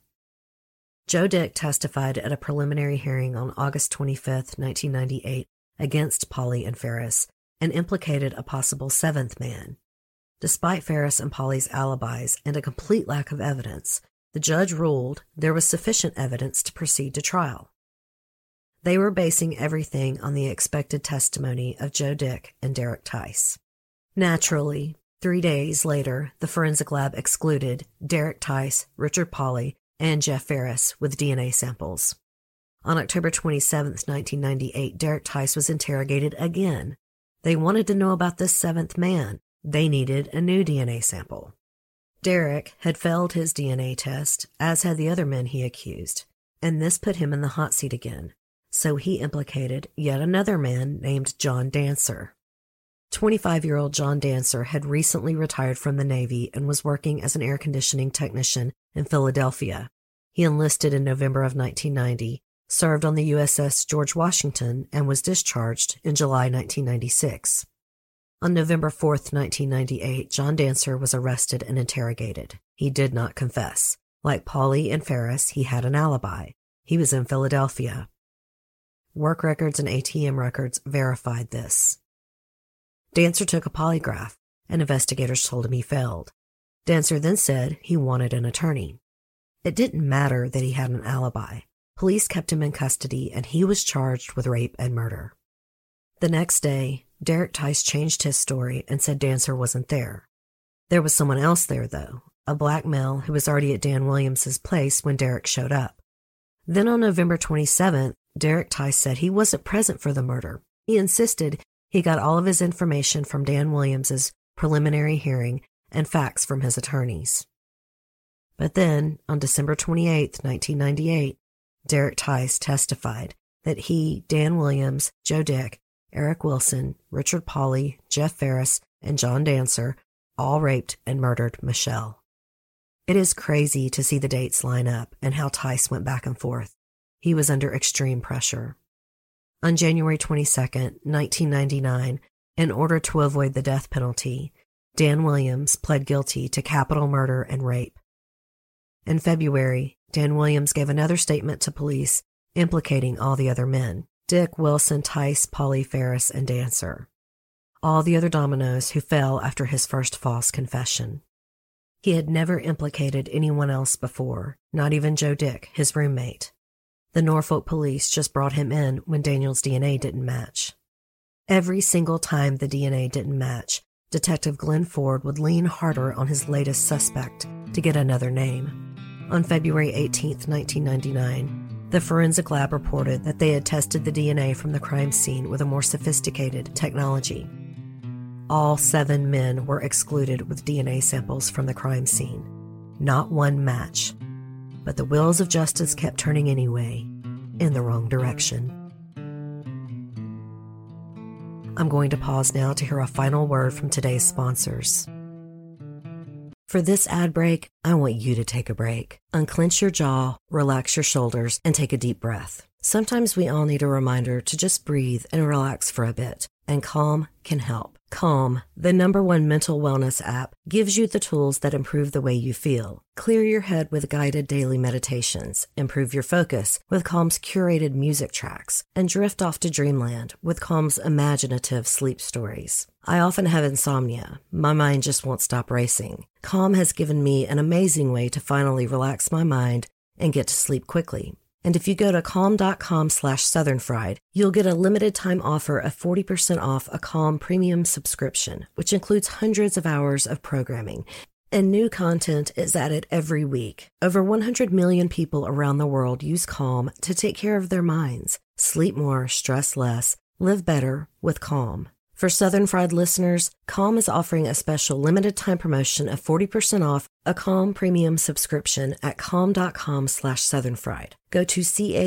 Joe Dick testified at a preliminary hearing on August twenty-fifth, nineteen ninety-eight, against Pauly and Ferris, and implicated a possible seventh man. Despite Ferris and Pauly's alibis and a complete lack of evidence, the judge ruled there was sufficient evidence to proceed to trial. They were basing everything on the expected testimony of Joe Dick and Derek Tice. Naturally, three days later, the forensic lab excluded Derek Tice, Richard Pauly, and Jeff Ferris with D N A samples. On October twenty-seventh, nineteen ninety-eight, Derek Tice was interrogated again. They wanted to know about this seventh man. They needed a new D N A sample. Derek had failed his D N A test, as had the other men he accused, and this put him in the hot seat again. So he implicated yet another man named John Dancer. twenty-five-year-old John Dancer had recently retired from the Navy and was working as an air conditioning technician in Philadelphia. He enlisted in November of nineteen ninety, served on the U S S George Washington, and was discharged in July nineteen ninety-six. On November fourth, nineteen ninety-eight, John Dancer was arrested and interrogated. He did not confess. Like Pauly and Ferris, he had an alibi. He was in Philadelphia. Work records and A T M records verified this. Dancer took a polygraph, and investigators told him he failed. Dancer then said he wanted an attorney. It didn't matter that he had an alibi. Police kept him in custody, and he was charged with rape and murder. The next day, Derek Tice changed his story and said Dancer wasn't there. There was someone else there, though, a black male who was already at Dan Williams's place when Derek showed up. Then on November twenty-seventh, Derek Tice said he wasn't present for the murder. He insisted he got all of his information from Dan Williams's preliminary hearing and facts from his attorneys. But then, on December twenty-eighth, nineteen ninety-eight, Derek Tice testified that he, Dan Williams, Joe Dick, Eric Wilson, Richard Pauly, Jeff Ferris, and John Dancer all raped and murdered Michelle. It is crazy to see the dates line up and how Tice went back and forth. He was under extreme pressure. On January twenty-second, nineteen ninety-nine, in order to avoid the death penalty, Dan Williams pled guilty to capital murder and rape. In February, Dan Williams gave another statement to police implicating all the other men: Dick, Wilson, Tice, Polly, Ferris, and Dancer. All the other dominoes who fell after his first false confession. He had never implicated anyone else before, not even Joe Dick, his roommate. The Norfolk police just brought him in when Daniel's D N A didn't match. Every single time the D N A didn't match, Detective Glenn Ford would lean harder on his latest suspect to get another name. On February eighteenth, nineteen ninety-nine, the forensic lab reported that they had tested the D N A from the crime scene with a more sophisticated technology. All seven men were excluded with D N A samples from the crime scene. Not one match. But the wheels of justice kept turning anyway, in the wrong direction. I'm going to pause now to hear a final word from today's sponsors. For this ad break, I want you to take a break. Unclench your jaw, relax your shoulders, and take a deep breath. Sometimes we all need a reminder to just breathe and relax for a bit, and Calm can help. Calm, the number one mental wellness app, gives you the tools that improve the way you feel. Clear your head with guided daily meditations, improve your focus with Calm's curated music tracks, and drift off to dreamland with Calm's imaginative sleep stories. I often have insomnia. My mind just won't stop racing. Calm has given me an amazing way to finally relax my mind and get to sleep quickly. And if you go to calm.com slash Southern Fried, you'll get a limited time offer of forty percent off a Calm premium subscription, which includes hundreds of hours of programming. And new content is added every week. Over one hundred million people around the world use Calm to take care of their minds. Sleep more, stress less, live better with Calm. For Southern Fried listeners, Calm is offering a special limited time promotion of forty percent off a Calm premium subscription at calm.com slash Southern Fried. Go to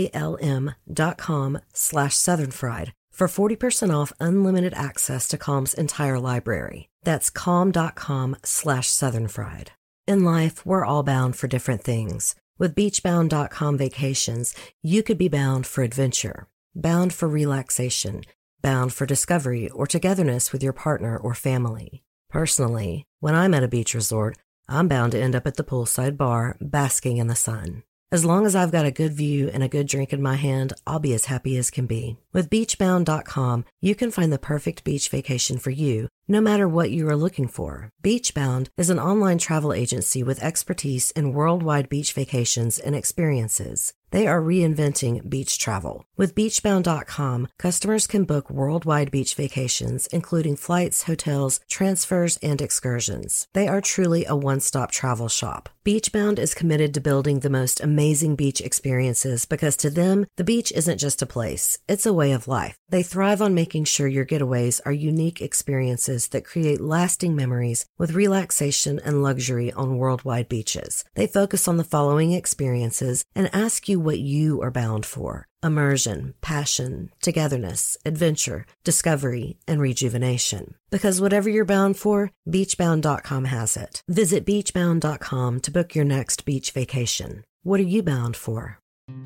calm.com slash Southern Fried for forty percent off unlimited access to Calm's entire library. That's calm.com slash Southern Fried. In life, we're all bound for different things. With beachbound dot com vacations, you could be bound for adventure, bound for relaxation, bound for discovery or togetherness with your partner or family. Personally, when I'm at a beach resort, I'm bound to end up at the poolside bar, basking in the sun. As long as I've got a good view and a good drink in my hand, I'll be as happy as can be. With beachbound dot com, you can find the perfect beach vacation for you, no matter what you are looking for. Beachbound is an online travel agency with expertise in worldwide beach vacations and experiences. They are reinventing beach travel. With beachbound dot com, customers can book worldwide beach vacations, including flights, hotels, transfers, and excursions. They are truly a one-stop travel shop. Beachbound is committed to building the most amazing beach experiences because to them, the beach isn't just a place, it's a way of life. They thrive on making sure your getaways are unique experiences that create lasting memories with relaxation and luxury on worldwide beaches. They focus on the following experiences and ask you what you are bound for: immersion, passion, togetherness, adventure, discovery, and rejuvenation. Because whatever you're bound for, beachbound dot com has it. Visit beachbound dot com to book your next beach vacation. What are you bound for?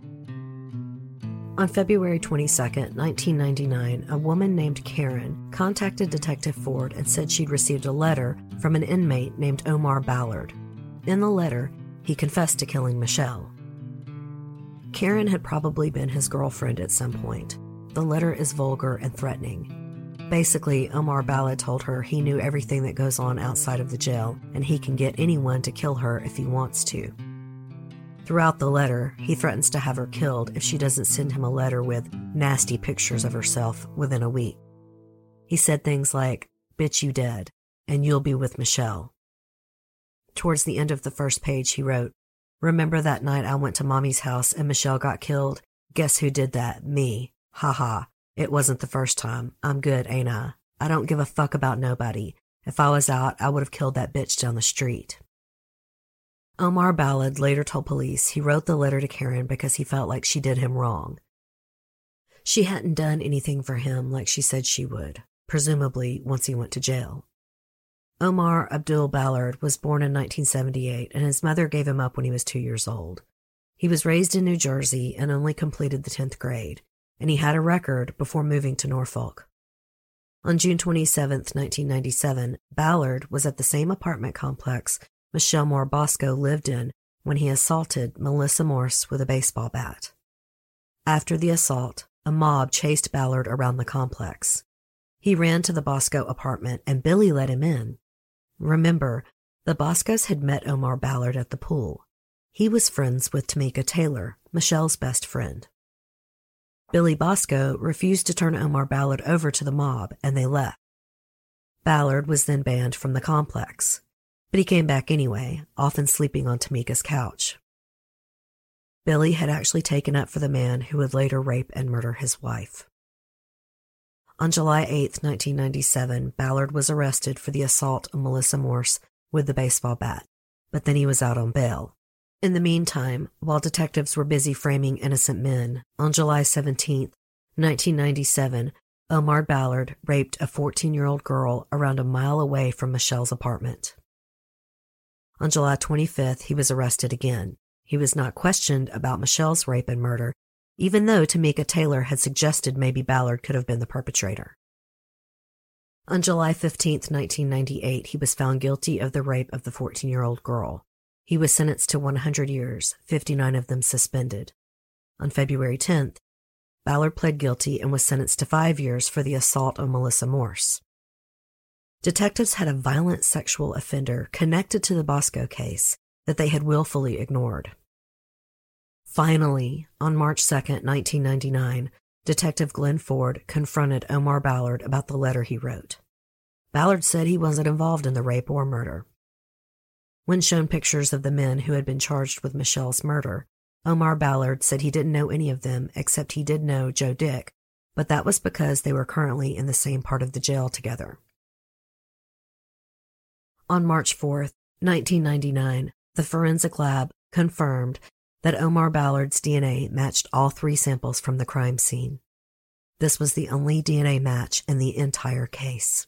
On February twenty-second, nineteen ninety-nine, a woman named Karen contacted Detective Ford and said she'd received a letter from an inmate named Omar Ballard. In the letter, he confessed to killing Michelle. Karen had probably been his girlfriend at some point. The letter is vulgar and threatening. Basically, Omar Ballard told her he knew everything that goes on outside of the jail, and he can get anyone to kill her if he wants to. Throughout the letter, he threatens to have her killed if she doesn't send him a letter with nasty pictures of herself within a week. He said things like, "Bitch, you dead, and you'll be with Michelle." Towards the end of the first page, he wrote, "Remember that night I went to Mommy's house and Michelle got killed? Guess who did that? Me. Ha ha. It wasn't the first time. I'm good, ain't I? I don't give a fuck about nobody. If I was out, I would have killed that bitch down the street." Omar Ballard later told police he wrote the letter to Karen because he felt like she did him wrong. She hadn't done anything for him like she said she would, presumably once he went to jail. Omar Abdul Ballard was born in nineteen seventy-eight, and his mother gave him up when he was two years old. He was raised in New Jersey and only completed the tenth grade, and he had a record before moving to Norfolk. On June twenty-seventh, nineteen ninety-seven, Ballard was at the same apartment complex Michelle Moore Bosco lived in when he assaulted Melissa Morse with a baseball bat. After the assault, a mob chased Ballard around the complex. He ran to the Bosco apartment and Billy let him in. Remember, the Boscos had met Omar Ballard at the pool. He was friends with Tamika Taylor, Michelle's best friend. Billy Bosco refused to turn Omar Ballard over to the mob, and they left. Ballard was then banned from the complex, but he came back anyway, often sleeping on Tamika's couch. Billy had actually taken up for the man who would later rape and murder his wife. On July eighth, nineteen ninety-seven, Ballard was arrested for the assault of Melissa Morse with the baseball bat, but then he was out on bail. In the meantime, while detectives were busy framing innocent men, on July seventeenth, nineteen ninety-seven, Omar Ballard raped a fourteen-year-old girl around a mile away from Michelle's apartment. On July twenty-fifth, he was arrested again. He was not questioned about Michelle's rape and murder, even though Tamika Taylor had suggested maybe Ballard could have been the perpetrator. On July fifteenth, nineteen ninety-eight, he was found guilty of the rape of the fourteen-year-old girl. He was sentenced to one hundred years, fifty-nine of them suspended. On February tenth, Ballard pled guilty and was sentenced to five years for the assault on Melissa Morse. Detectives had a violent sexual offender connected to the Bosco case that they had willfully ignored. Finally, on March second, nineteen ninety-nine, Detective Glenn Ford confronted Omar Ballard about the letter he wrote. Ballard said he wasn't involved in the rape or murder. When shown pictures of the men who had been charged with Michelle's murder, Omar Ballard said he didn't know any of them except he did know Joe Dick, but that was because they were currently in the same part of the jail together. On March fourth, nineteen ninety-nine, the forensic lab confirmed that Omar Ballard's D N A matched all three samples from the crime scene. This was the only D N A match in the entire case.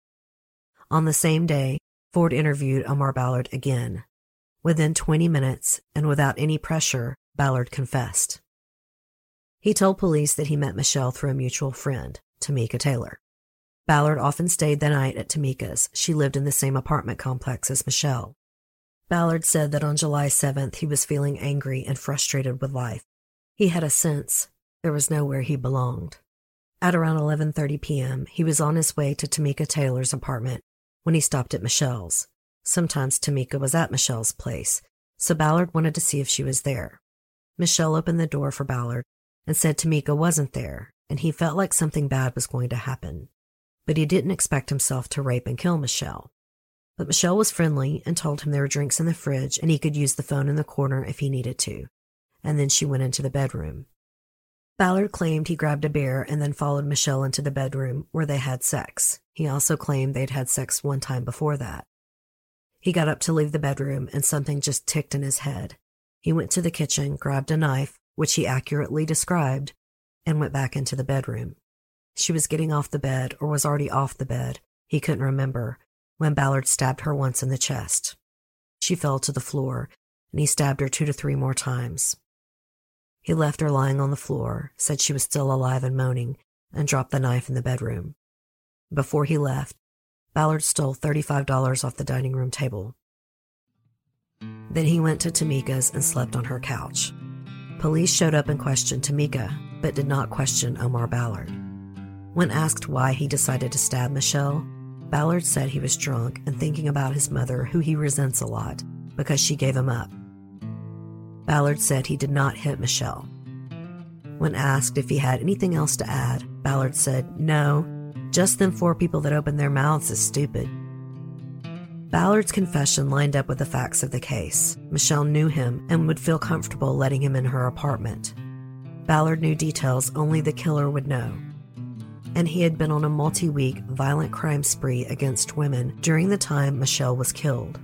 On the same day, Ford interviewed Omar Ballard again. Within twenty minutes, and without any pressure, Ballard confessed. He told police that he met Michelle through a mutual friend, Tamika Taylor. Ballard often stayed the night at Tamika's. She lived in the same apartment complex as Michelle. Ballard said that on July seventh he was feeling angry and frustrated with life. He had a sense there was nowhere he belonged. At around eleven thirty p.m., he was on his way to Tamika Taylor's apartment when he stopped at Michelle's. Sometimes Tamika was at Michelle's place, so Ballard wanted to see if she was there. Michelle opened the door for Ballard and said Tamika wasn't there, and he felt like something bad was going to happen. But he didn't expect himself to rape and kill Michelle. But Michelle was friendly and told him there were drinks in the fridge and he could use the phone in the corner if he needed to. And then she went into the bedroom. Ballard claimed he grabbed a beer and then followed Michelle into the bedroom where they had sex. He also claimed they'd had sex one time before that. He got up to leave the bedroom and something just ticked in his head. He went to the kitchen, grabbed a knife, which he accurately described, and went back into the bedroom. She was getting off the bed or was already off the bed, he couldn't remember, when Ballard stabbed her once in the chest. She fell to the floor, and he stabbed her two to three more times. He left her lying on the floor, said she was still alive and moaning, and dropped the knife in the bedroom. Before he left, Ballard stole thirty-five dollars off the dining room table. Then he went to Tamika's and slept on her couch. Police showed up and questioned Tamika, but did not question Omar Ballard. When asked why he decided to stab Michelle, Ballard said he was drunk and thinking about his mother, who he resents a lot, because she gave him up. Ballard said he did not hit Michelle. When asked if he had anything else to add, Ballard said, "No, just them four people that opened their mouths is stupid." Ballard's confession lined up with the facts of the case. Michelle knew him and would feel comfortable letting him in her apartment. Ballard knew details only the killer would know. And he had been on a multi-week violent crime spree against women during the time Michelle was killed.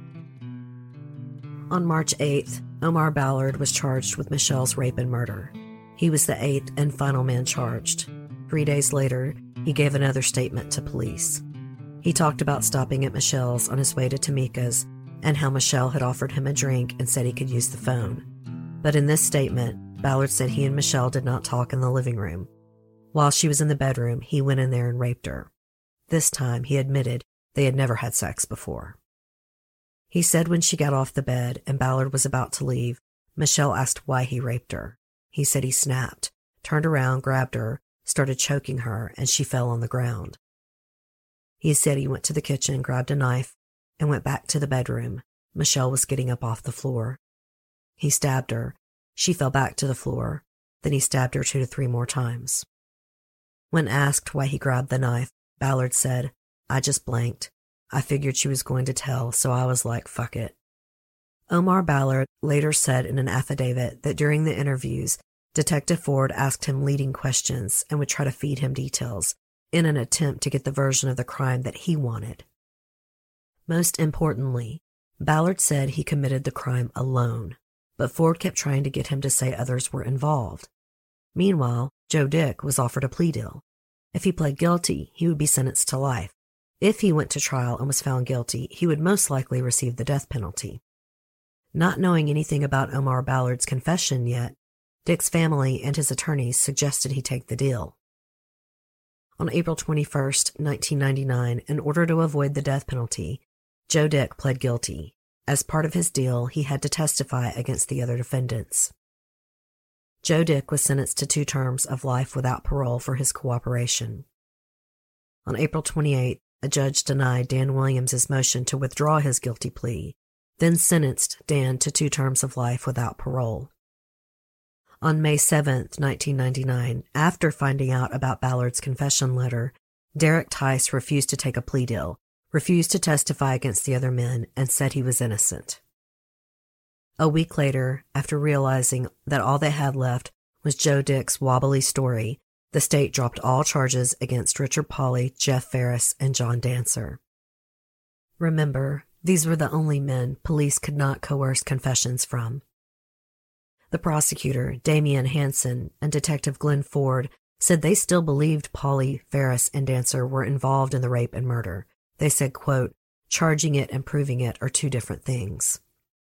On March eighth, Omar Ballard was charged with Michelle's rape and murder. He was the eighth and final man charged. Three days later, he gave another statement to police. He talked about stopping at Michelle's on his way to Tamika's and how Michelle had offered him a drink and said he could use the phone. But in this statement, Ballard said he and Michelle did not talk in the living room. While she was in the bedroom, he went in there and raped her. This time, he admitted they had never had sex before. He said when she got off the bed and Ballard was about to leave, Michelle asked why he raped her. He said he snapped, turned around, grabbed her, started choking her, and she fell on the ground. He said he went to the kitchen, grabbed a knife, and went back to the bedroom. Michelle was getting up off the floor. He stabbed her. She fell back to the floor. Then he stabbed her two to three more times. When asked why he grabbed the knife, Ballard said, "I just blanked. I figured she was going to tell, so I was like, fuck it." Omar Ballard later said in an affidavit that during the interviews, Detective Ford asked him leading questions and would try to feed him details in an attempt to get the version of the crime that he wanted. Most importantly, Ballard said he committed the crime alone, but Ford kept trying to get him to say others were involved. Meanwhile, Joe Dick was offered a plea deal. If he pled guilty, he would be sentenced to life. If he went to trial and was found guilty, he would most likely receive the death penalty. Not knowing anything about Omar Ballard's confession yet, Dick's family and his attorneys suggested he take the deal. On April twenty-first, nineteen ninety-nine, in order to avoid the death penalty, Joe Dick pled guilty. As part of his deal, he had to testify against the other defendants. Joe Dick was sentenced to two terms of life without parole for his cooperation. On April twenty-eighth, a judge denied Dan Williams' motion to withdraw his guilty plea, then sentenced Dan to two terms of life without parole. On May seventh, nineteen ninety-nine, after finding out about Ballard's confession letter, Derek Tice refused to take a plea deal, refused to testify against the other men, and said he was innocent. A week later, after realizing that all they had left was Joe Dick's wobbly story, the state dropped all charges against Richard Pauly, Jeff Ferris, and John Dancer. Remember, these were the only men police could not coerce confessions from. The prosecutor, Damian Hansen, and Detective Glenn Ford said they still believed Pauly, Ferris, and Dancer were involved in the rape and murder. They said, quote, "Charging it and proving it are two different things."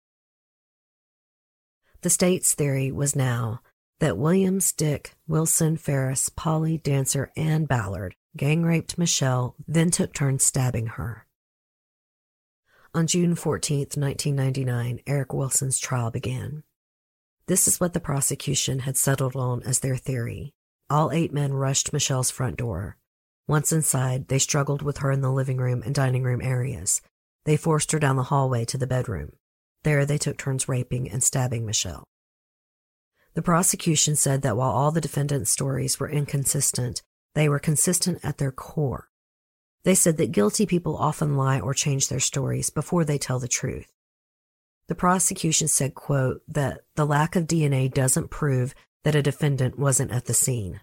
The state's theory was now that Williams, Dick, Wilson, Ferris, Pauly, Dancer, and Ballard gang-raped Michelle, then took turns stabbing her. On June fourteenth, nineteen ninety-nine, Eric Wilson's trial began. This is what the prosecution had settled on as their theory. All eight men rushed Michelle's front door. Once inside, they struggled with her in the living room and dining room areas. They forced her down the hallway to the bedroom. There, they took turns raping and stabbing Michelle. The prosecution said that while all the defendants' stories were inconsistent, they were consistent at their core. They said that guilty people often lie or change their stories before they tell the truth. The prosecution said, quote, that the lack of D N A doesn't prove that a defendant wasn't at the scene.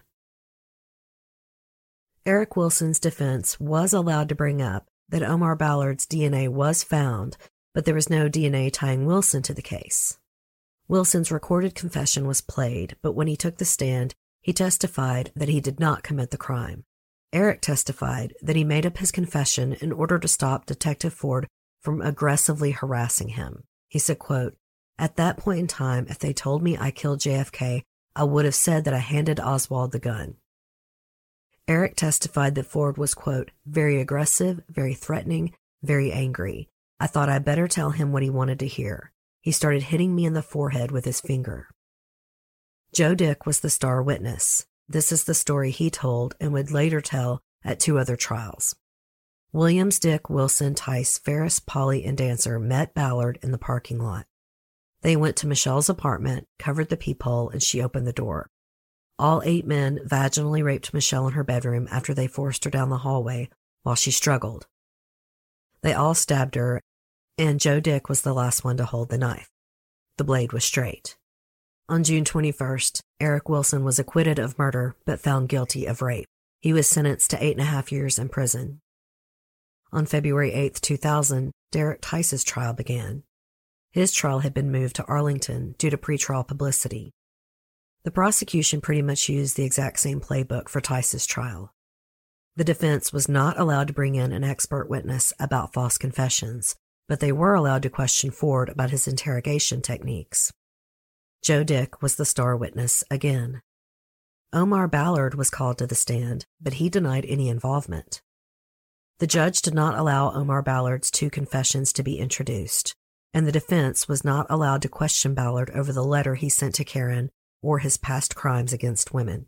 Eric Wilson's defense was allowed to bring up that Omar Ballard's D N A was found, but there was no D N A tying Wilson to the case. Wilson's recorded confession was played, but when he took the stand, he testified that he did not commit the crime. Eric testified that he made up his confession in order to stop Detective Ford from aggressively harassing him. He said, quote, "At that point in time, if they told me I killed J F K, I would have said that I handed Oswald the gun." Eric testified that Ford was, quote, "very aggressive, very threatening, very angry. I thought I better tell him what he wanted to hear. He started hitting me in the forehead with his finger." Joe Dick was the star witness. This is the story he told and would later tell at two other trials. Williams, Dick, Wilson, Tice, Ferris, Pauly, and Dancer met Ballard in the parking lot. They went to Michelle's apartment, covered the peephole, and she opened the door. All eight men vaginally raped Michelle in her bedroom after they forced her down the hallway while she struggled. They all stabbed her, and Joe Dick was the last one to hold the knife. The blade was straight. On June twenty-first, Eric Wilson was acquitted of murder but found guilty of rape. He was sentenced to eight and a half years in prison. On February eighth, two thousand, Derek Tice's trial began. His trial had been moved to Arlington due to pretrial publicity. The prosecution pretty much used the exact same playbook for Tice's trial. The defense was not allowed to bring in an expert witness about false confessions, but they were allowed to question Ford about his interrogation techniques. Joe Dick was the star witness again. Omar Ballard was called to the stand, but he denied any involvement. The judge did not allow Omar Ballard's two confessions to be introduced, and the defense was not allowed to question Ballard over the letter he sent to Karen or his past crimes against women.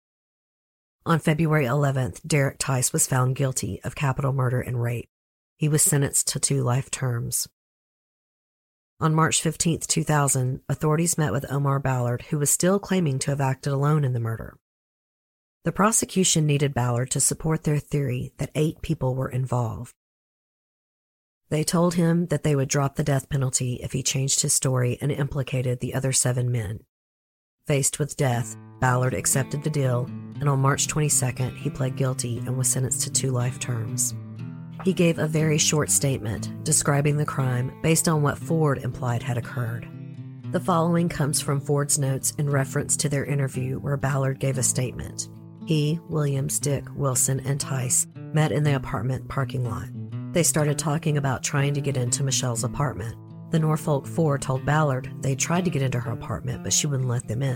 On February eleventh, Derek Tice was found guilty of capital murder and rape. He was sentenced to two life terms. On March fifteenth, two thousand, authorities met with Omar Ballard, who was still claiming to have acted alone in the murder. The prosecution needed Ballard to support their theory that eight people were involved. They told him that they would drop the death penalty if he changed his story and implicated the other seven men. Faced with death, Ballard accepted the deal, and on March twenty-second, he pled guilty and was sentenced to two life terms. He gave a very short statement describing the crime based on what Ford implied had occurred. The following comes from Ford's notes in reference to their interview where Ballard gave a statement. He, Williams, Dick, Wilson, and Tice met in the apartment parking lot. They started talking about trying to get into Michelle's apartment. The Norfolk Four told Ballard they tried to get into her apartment, but she wouldn't let them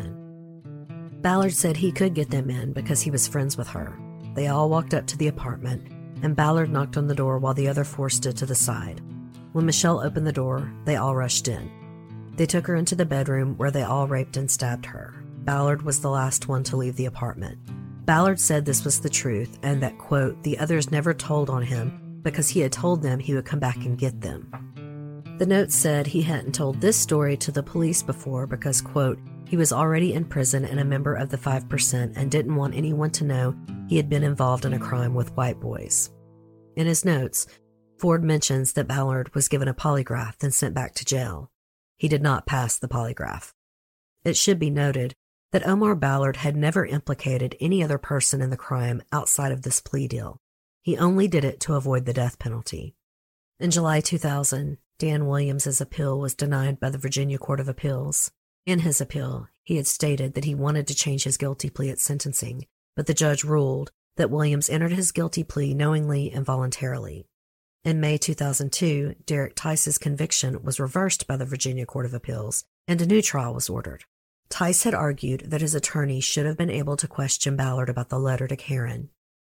in. Ballard said he could get them in because he was friends with her. They all walked up to the apartment, and Ballard knocked on the door while the other four stood to the side. When Michelle opened the door, they all rushed in. They took her into the bedroom where they all raped and stabbed her. Ballard was the last one to leave the apartment. Ballard said this was the truth and that, quote, the others never told on him because he had told them he would come back and get them. The note said he hadn't told this story to the police before because, quote, he was already in prison and a member of the five percent and didn't want anyone to know he had been involved in a crime with white boys. In his notes, Ford mentions that Ballard was given a polygraph then sent back to jail. He did not pass the polygraph. It should be noted that Omar Ballard had never implicated any other person in the crime outside of this plea deal. He only did it to avoid the death penalty. In July two thousand, Dan Williams' appeal was denied by the Virginia Court of Appeals. In his appeal, he had stated that he wanted to change his guilty plea at sentencing, but the judge ruled that Williams entered his guilty plea knowingly and voluntarily. In May two thousand two, Derek Tice's conviction was reversed by the Virginia Court of Appeals, and a new trial was ordered. Tice had argued that his attorney should have been able to question Ballard about the letter to Karen.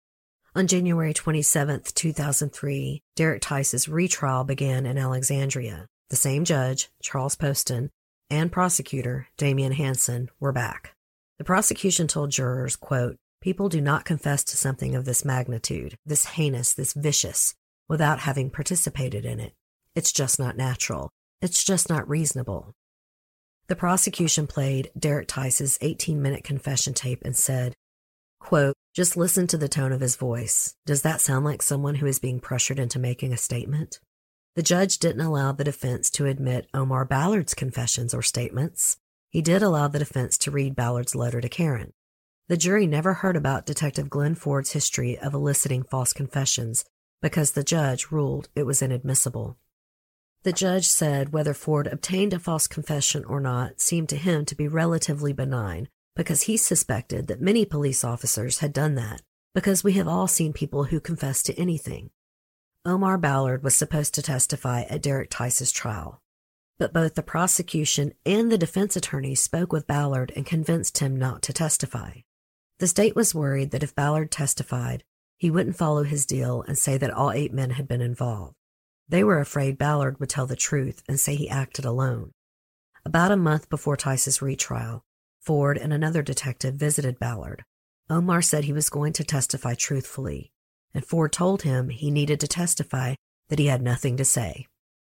On January twenty-seventh, two thousand three, Derek Tice's retrial began in Alexandria. The same judge, Charles Poston, and prosecutor, Damian Hansen, were back. The prosecution told jurors, quote, people do not confess to something of this magnitude, this heinous, this vicious, without having participated in it. It's just not natural. It's just not reasonable. The prosecution played Derek Tice's eighteen-minute confession tape and said, quote, just listen to the tone of his voice. Does that sound like someone who is being pressured into making a statement? The judge didn't allow the defense to admit Omar Ballard's confessions or statements. He did allow the defense to read Ballard's letter to Karen. The jury never heard about Detective Glenn Ford's history of eliciting false confessions because the judge ruled it was inadmissible. The judge said whether Ford obtained a false confession or not seemed to him to be relatively benign because he suspected that many police officers had done that, because we have all seen people who confess to anything. Omar Ballard was supposed to testify at Derek Tice's trial, but both the prosecution and the defense attorney spoke with Ballard and convinced him not to testify. The state was worried that if Ballard testified, he wouldn't follow his deal and say that all eight men had been involved. They were afraid Ballard would tell the truth and say he acted alone. About a month before Tice's retrial, Ford and another detective visited Ballard. Omar said he was going to testify truthfully, and Ford told him he needed to testify that he had nothing to say.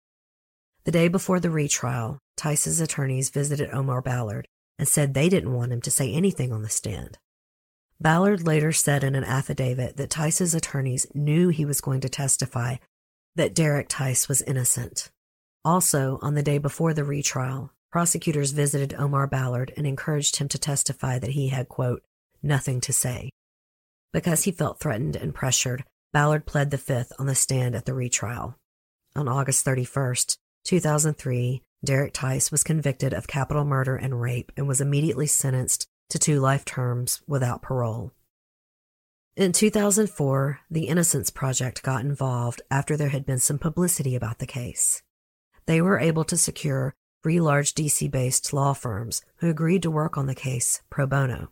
The day before the retrial, Tice's attorneys visited Omar Ballard and said they didn't want him to say anything on the stand. Ballard later said in an affidavit that Tice's attorneys knew he was going to testify that Derek Tice was innocent. Also, on the day before the retrial, prosecutors visited Omar Ballard and encouraged him to testify that he had, quote, nothing to say. Because he felt threatened and pressured, Ballard pled the fifth on the stand at the retrial. On August thirty-first, two thousand three, Derek Tice was convicted of capital murder and rape and was immediately sentenced to two life terms without parole. In two thousand four, the Innocence Project got involved after there had been some publicity about the case. They were able to secure three large D C-based law firms who agreed to work on the case pro bono.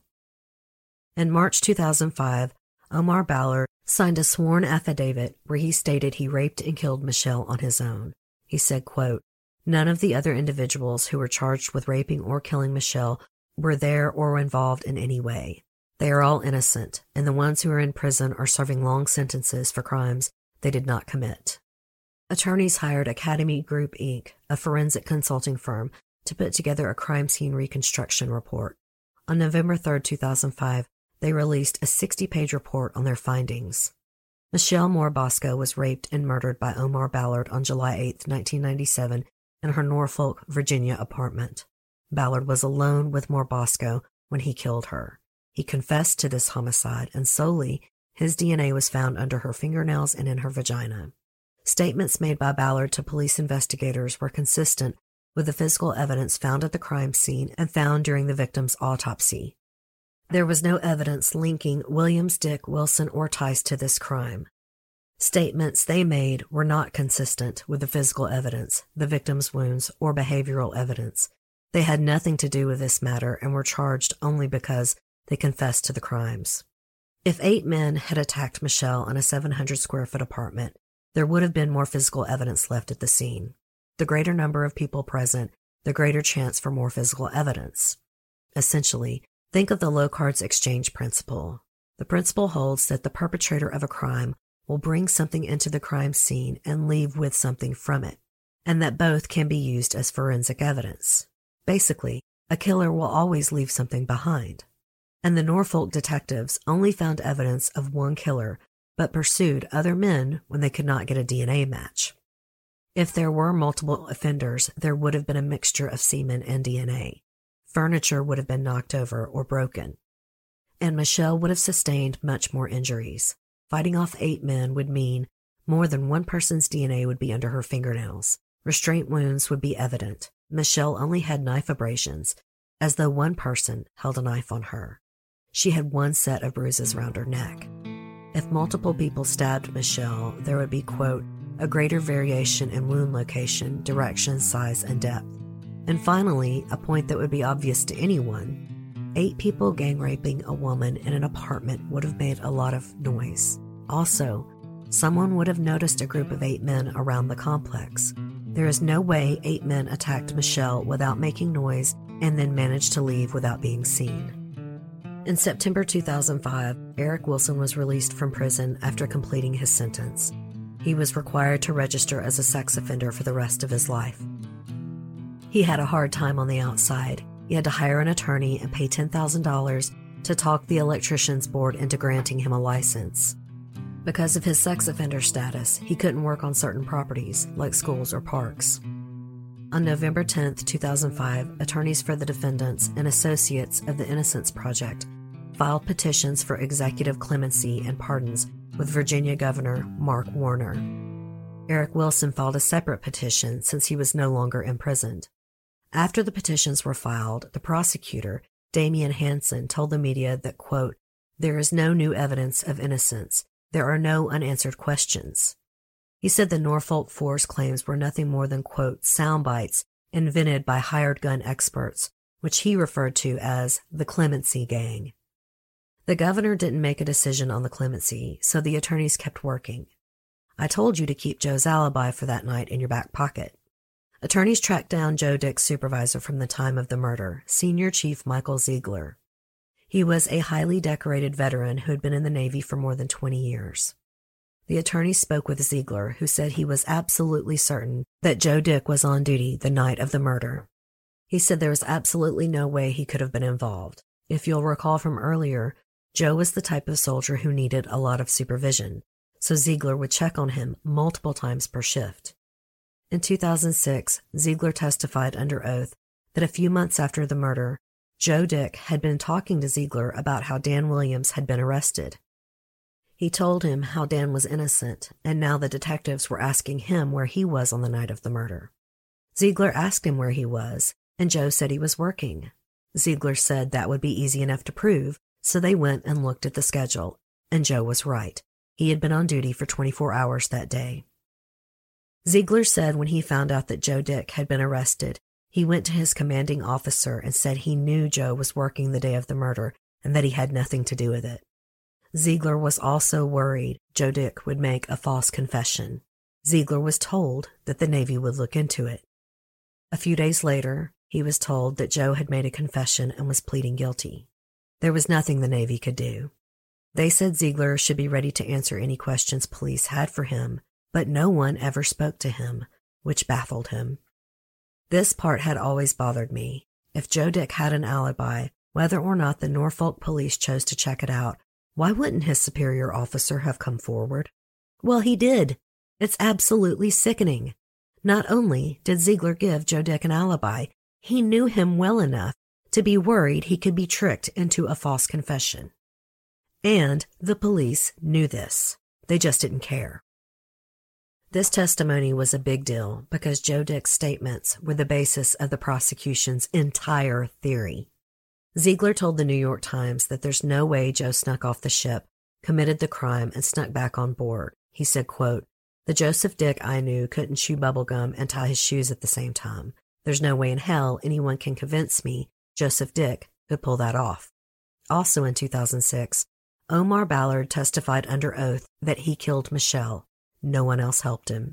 In March two thousand five, Omar Ballard signed a sworn affidavit where he stated he raped and killed Michelle on his own. He said, quote, "None of the other individuals who were charged with raping or killing Michelle were there or were involved in any way. They are all innocent, and the ones who are in prison are serving long sentences for crimes they did not commit." Attorneys hired Academy Group, Incorporated, a forensic consulting firm, to put together a crime scene reconstruction report. On November third, two thousand five, they released a sixty-page report on their findings. Michelle Moore Bosco was raped and murdered by Omar Ballard on July eighth, nineteen ninety-seven, in her Norfolk, Virginia apartment. Ballard was alone with Moore Bosco when he killed her. He confessed to this homicide, and solely his D N A was found under her fingernails and in her vagina. Statements made by Ballard to police investigators were consistent with the physical evidence found at the crime scene and found during the victim's autopsy. There was no evidence linking Williams, Dick, Wilson, or Tice to this crime. Statements they made were not consistent with the physical evidence, the victim's wounds, or behavioral evidence. They had nothing to do with this matter and were charged only because they confessed to the crimes. If eight men had attacked Michelle in a seven hundred square foot apartment, there would have been more physical evidence left at the scene. The greater number of people present, the greater chance for more physical evidence. Essentially, think of the Locard's exchange principle. The principle holds that the perpetrator of a crime will bring something into the crime scene and leave with something from it, and that both can be used as forensic evidence. Basically, a killer will always leave something behind. And the Norfolk detectives only found evidence of one killer, but pursued other men when they could not get a D N A match. If there were multiple offenders, there would have been a mixture of semen and D N A. Furniture would have been knocked over or broken. And Michelle would have sustained much more injuries. Fighting off eight men would mean more than one person's D N A would be under her fingernails. Restraint wounds would be evident. Michelle only had knife abrasions, as though one person held a knife on her. She had one set of bruises around her neck. If multiple people stabbed Michelle, there would be, quote, a greater variation in wound location, direction, size, and depth. And finally, a point that would be obvious to anyone, eight people gang raping a woman in an apartment would have made a lot of noise. Also, someone would have noticed a group of eight men around the complex. There is no way eight men attacked Michelle without making noise and then managed to leave without being seen. In September two thousand five, Eric Wilson was released from prison after completing his sentence. He was required to register as a sex offender for the rest of his life. He had a hard time on the outside. He had to hire an attorney and pay ten thousand dollars to talk the electricians board into granting him a license. Because of his sex offender status, he couldn't work on certain properties, like schools or parks. On November tenth, two thousand five, attorneys for the defendants and associates of the Innocence Project filed petitions for executive clemency and pardons with Virginia Governor Mark Warner. Eric Wilson filed a separate petition since he was no longer imprisoned. After the petitions were filed, the prosecutor, Damian Hansen, told the media that, quote, there is no new evidence of innocence. There are no unanswered questions. He said the Norfolk Four's claims were nothing more than, quote, sound bites invented by hired gun experts, which he referred to as the clemency gang. The governor didn't make a decision on the clemency, so the attorneys kept working. I told you to keep Joe's alibi for that night in your back pocket. Attorneys tracked down Joe Dick's supervisor from the time of the murder, Senior Chief Michael Ziegler. He was a highly decorated veteran who had been in the Navy for more than twenty years. The attorney spoke with Ziegler, who said he was absolutely certain that Joe Dick was on duty the night of the murder. He said there was absolutely no way he could have been involved. If you'll recall from earlier, Joe was the type of soldier who needed a lot of supervision, so Ziegler would check on him multiple times per shift. In two thousand six, Ziegler testified under oath that a few months after the murder, Joe Dick had been talking to Ziegler about how Dan Williams had been arrested. He told him how Dan was innocent, and now the detectives were asking him where he was on the night of the murder. Ziegler asked him where he was, and Joe said he was working. Ziegler said that would be easy enough to prove, so they went and looked at the schedule, And Joe was right. He had been on duty for twenty-four hours that day. Ziegler said when he found out that Joe Dick had been arrested, he went to his commanding officer and said he knew Joe was working the day of the murder and that he had nothing to do with it. Ziegler was also worried Joe Dick would make a false confession. Ziegler was told that the Navy would look into it. A few days later, he was told that Joe had made a confession and was pleading guilty. There was nothing the Navy could do. They said Ziegler should be ready to answer any questions police had for him, but no one ever spoke to him, which baffled him. This part had always bothered me. If Joe Dick had an alibi, whether or not the Norfolk police chose to check it out, why wouldn't his superior officer have come forward? Well, he did. It's absolutely sickening. Not only did Ziegler give Joe Dick an alibi, he knew him well enough to be worried he could be tricked into a false confession. And the police knew this. They just didn't care. This testimony was a big deal because Joe Dick's statements were the basis of the prosecution's entire theory. Ziegler told the New York Times that there's no way Joe snuck off the ship, committed the crime, and snuck back on board. He said, quote, "The Joseph Dick I knew couldn't chew bubblegum and tie his shoes at the same time. There's no way in hell anyone can convince me Joseph Dick could pull that off." Also in two thousand six, Omar Ballard testified under oath that he killed Michelle. No one else helped him.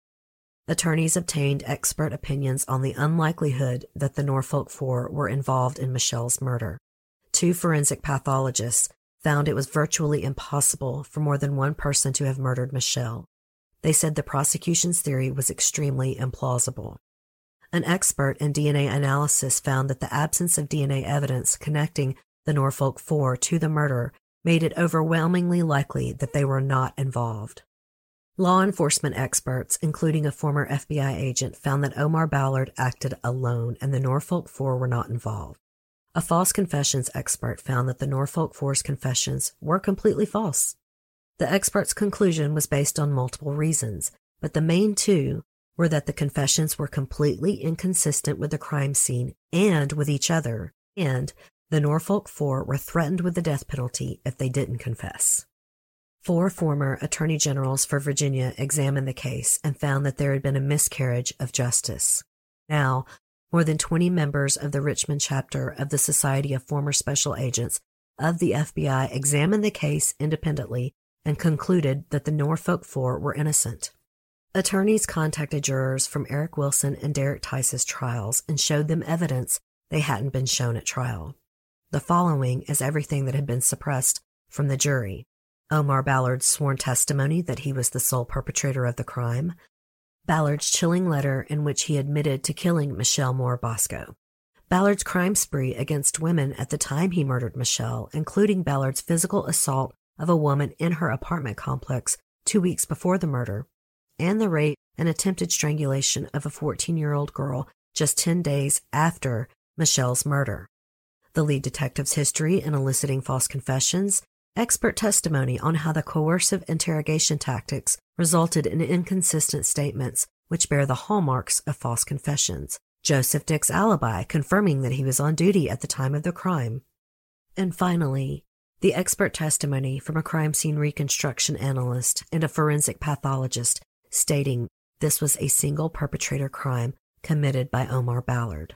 Attorneys obtained expert opinions on the unlikelihood that the Norfolk Four were involved in Michelle's murder. Two forensic pathologists found it was virtually impossible for more than one person to have murdered Michelle. They said the prosecution's theory was extremely implausible. An expert in D N A analysis found that the absence of D N A evidence connecting the Norfolk Four to the murder made it overwhelmingly likely that they were not involved. Law enforcement experts, including a former F B I agent, found that Omar Ballard acted alone and the Norfolk Four were not involved. A false confessions expert found that the Norfolk Four's confessions were completely false. The expert's conclusion was based on multiple reasons, but the main two were that the confessions were completely inconsistent with the crime scene and with each other, and the Norfolk Four were threatened with the death penalty if they didn't confess. Four former attorney generals for Virginia examined the case and found that there had been a miscarriage of justice. Now, more than twenty members of the Richmond chapter of the Society of Former Special Agents of the F B I examined the case independently and concluded that the Norfolk Four were innocent. Attorneys contacted jurors from Eric Wilson and Derek Tice's trials and showed them evidence they hadn't been shown at trial. The following is everything that had been suppressed from the jury: Omar Ballard's sworn testimony that he was the sole perpetrator of the crime, Ballard's chilling letter in which he admitted to killing Michelle Moore Bosco, Ballard's crime spree against women at the time he murdered Michelle, including Ballard's physical assault of a woman in her apartment complex two weeks before the murder, and the rape and attempted strangulation of a fourteen-year-old girl just ten days after Michelle's murder, the lead detective's history in eliciting false confessions, expert testimony on how the coercive interrogation tactics resulted in inconsistent statements which bear the hallmarks of false confessions, Joseph Dick's alibi confirming that he was on duty at the time of the crime, and finally, the expert testimony from a crime scene reconstruction analyst and a forensic pathologist stating this was a single perpetrator crime committed by Omar Ballard.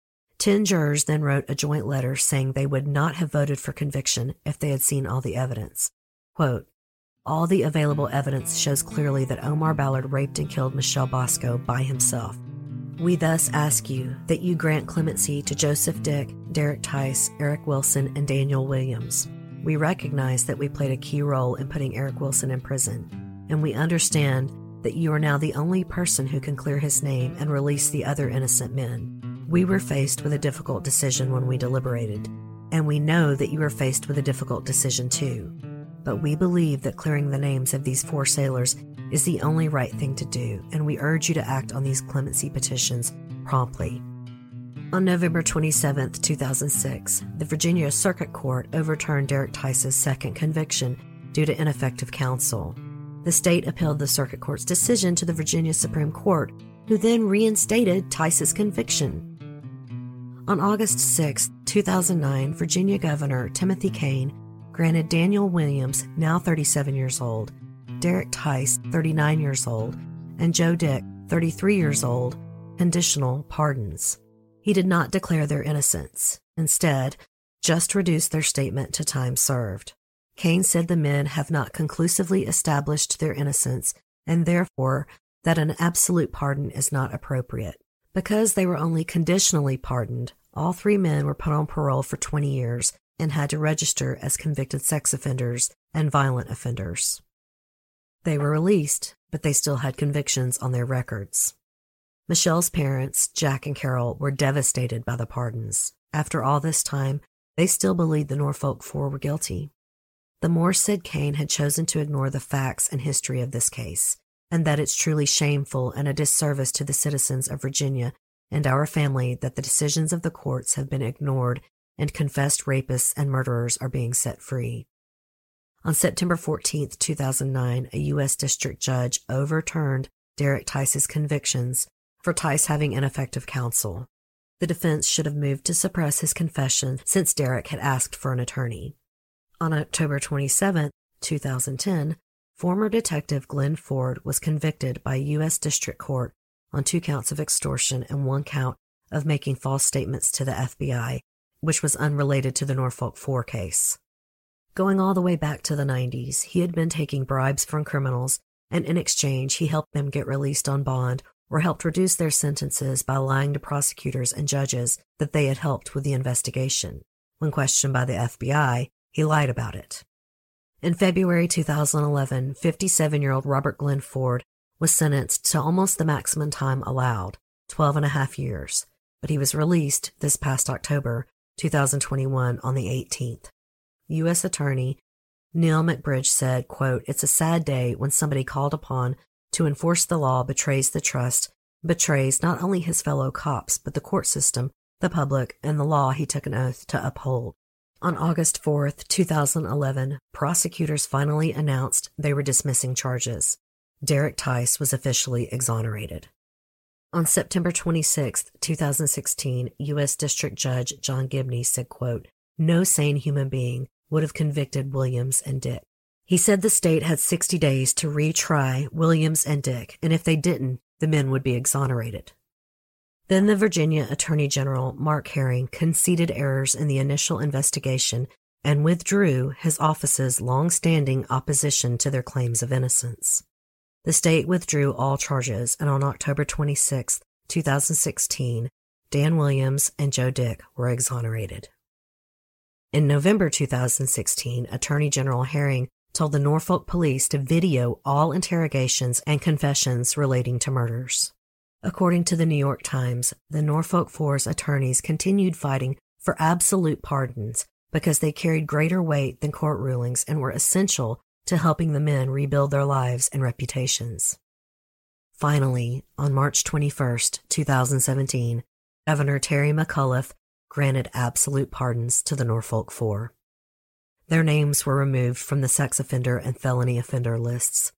Ten jurors then wrote a joint letter saying they would not have voted for conviction if they had seen all the evidence. Quote, "All the available evidence shows clearly that Omar Ballard raped and killed Michelle Bosco by himself. We thus ask you that you grant clemency to Joseph Dick, Derek Tice, Eric Wilson, and Daniel Williams. We recognize that we played a key role in putting Eric Wilson in prison, and we understand that you are now the only person who can clear his name and release the other innocent men. We were faced with a difficult decision when we deliberated, and we know that you are faced with a difficult decision too. But we believe that clearing the names of these four sailors is the only right thing to do, and we urge you to act on these clemency petitions promptly." On November twenty-seventh, two thousand six, the Virginia Circuit Court overturned Derek Tice's second conviction due to ineffective counsel. The state appealed the Circuit Court's decision to the Virginia Supreme Court, who then reinstated Tice's conviction. On August sixth, two thousand nine, Virginia Governor Timothy Kane granted Daniel Williams, now thirty-seven years old, Derek Tice, thirty-nine years old, and Joe Dick, thirty-three years old, conditional pardons. He did not declare their innocence. Instead, just reduced their statement to time served. Cain said the men have not conclusively established their innocence and therefore that an absolute pardon is not appropriate. Because they were only conditionally pardoned, all three men were put on parole for twenty years and had to register as convicted sex offenders and violent offenders. They were released, but they still had convictions on their records. Michelle's parents, Jack and Carol, were devastated by the pardons. After all this time, they still believed the Norfolk Four were guilty. The Moore said Cain had chosen to ignore the facts and history of this case, and that it's truly shameful and a disservice to the citizens of Virginia and our family that the decisions of the courts have been ignored and confessed rapists and murderers are being set free. On September fourteenth, two thousand nine, a U S district judge overturned Derek Tice's convictions for Tice having ineffective counsel. The defense should have moved to suppress his confession since Derek had asked for an attorney. On October twenty-seventh, two thousand ten, former detective Glenn Ford was convicted by a U S district court on two counts of extortion and one count of making false statements to the F B I, which was unrelated to the Norfolk Four case. Going all the way back to the nineties, he had been taking bribes from criminals, and in exchange he helped them get released on bond or helped reduce their sentences by lying to prosecutors and judges that they had helped with the investigation. When questioned by the F B I, he lied about it. In February two thousand eleven, fifty-seven-year-old Robert Glenn Ford was sentenced to almost the maximum time allowed, twelve and a half years, but he was released this past October two thousand twenty-one on the eighteenth. U S Attorney Neil McBridge said, quote, "It's a sad day when somebody called upon to enforce the law betrays the trust, betrays not only his fellow cops, but the court system, the public, and the law he took an oath to uphold." On August fourth, two thousand eleven, prosecutors finally announced they were dismissing charges. Derek Tice was officially exonerated. On September twenty-sixth, two thousand sixteen, U S District Judge John Gibney said, quote, "No sane human being would have convicted Williams and Dick." He said the state had sixty days to retry Williams and Dick, and if they didn't, the men would be exonerated. Then the Virginia Attorney General, Mark Herring, conceded errors in the initial investigation and withdrew his office's long-standing opposition to their claims of innocence. The state withdrew all charges, and on October twenty-sixth, two thousand sixteen, Dan Williams and Joe Dick were exonerated. In November two thousand sixteen, Attorney General Herring told the Norfolk police to video all interrogations and confessions relating to murders. According to the New York Times, the Norfolk Four's attorneys continued fighting for absolute pardons because they carried greater weight than court rulings and were essential to helping the men rebuild their lives and reputations. Finally, on March twenty-first, two thousand seventeen, Governor Terry McAuliffe granted absolute pardons to the Norfolk Four. Their names were removed from the sex offender and felony offender lists.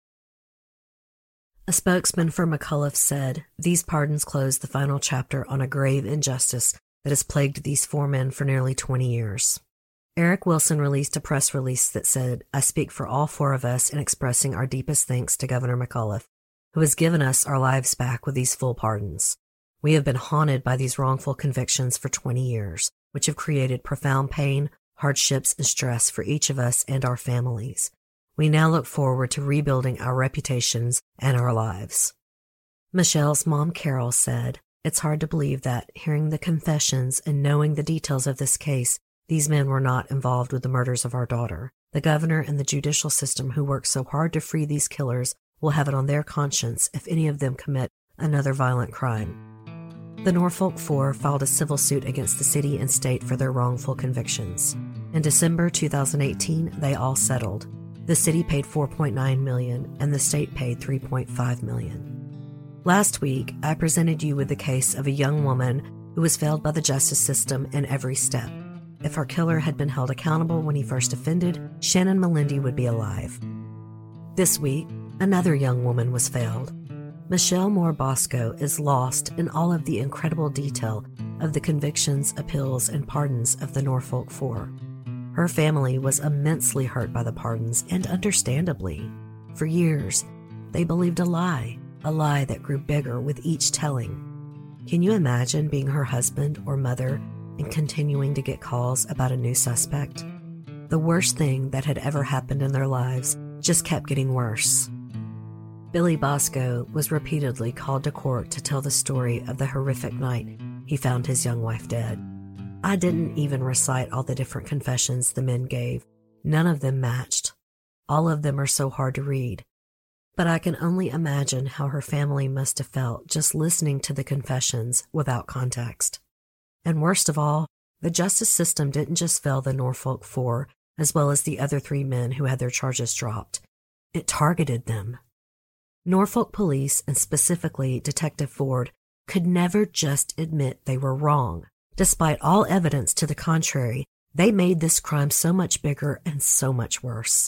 A spokesman for McAuliffe said, "These pardons close the final chapter on a grave injustice that has plagued these four men for nearly twenty years." Eric Wilson released a press release that said, "I speak for all four of us in expressing our deepest thanks to Governor McAuliffe, who has given us our lives back with these full pardons. We have been haunted by these wrongful convictions for twenty years, which have created profound pain, hardships, and stress for each of us and our families. We now look forward to rebuilding our reputations and our lives." Michelle's mom, Carol, said, "It's hard to believe that, hearing the confessions and knowing the details of this case, these men were not involved with the murders of our daughter. The governor and the judicial system who worked so hard to free these killers will have it on their conscience if any of them commit another violent crime." The Norfolk Four filed a civil suit against the city and state for their wrongful convictions. In December two thousand eighteen, they all settled. The city paid four point nine million dollars and the state paid three point five million dollars. Last week, I presented you with the case of a young woman who was failed by the justice system in every step. If her killer had been held accountable when he first offended, Shannon Melendi would be alive. This week, another young woman was failed. Michelle Moore Bosco is lost in all of the incredible detail of the convictions, appeals, and pardons of the Norfolk Four. Her family was immensely hurt by the pardons, and understandably. For years, they believed a lie, a lie that grew bigger with each telling. Can you imagine being her husband or mother and continuing to get calls about a new suspect? The worst thing that had ever happened in their lives just kept getting worse. Billy Bosco was repeatedly called to court to tell the story of the horrific night he found his young wife dead. I didn't even recite all the different confessions the men gave. None of them matched. All of them are so hard to read. But I can only imagine how her family must have felt just listening to the confessions without context. And worst of all, the justice system didn't just fail the Norfolk Four, as well as the other three men who had their charges dropped. It targeted them. Norfolk police, and specifically Detective Ford, could never just admit they were wrong. Despite all evidence to the contrary, they made this crime so much bigger and so much worse.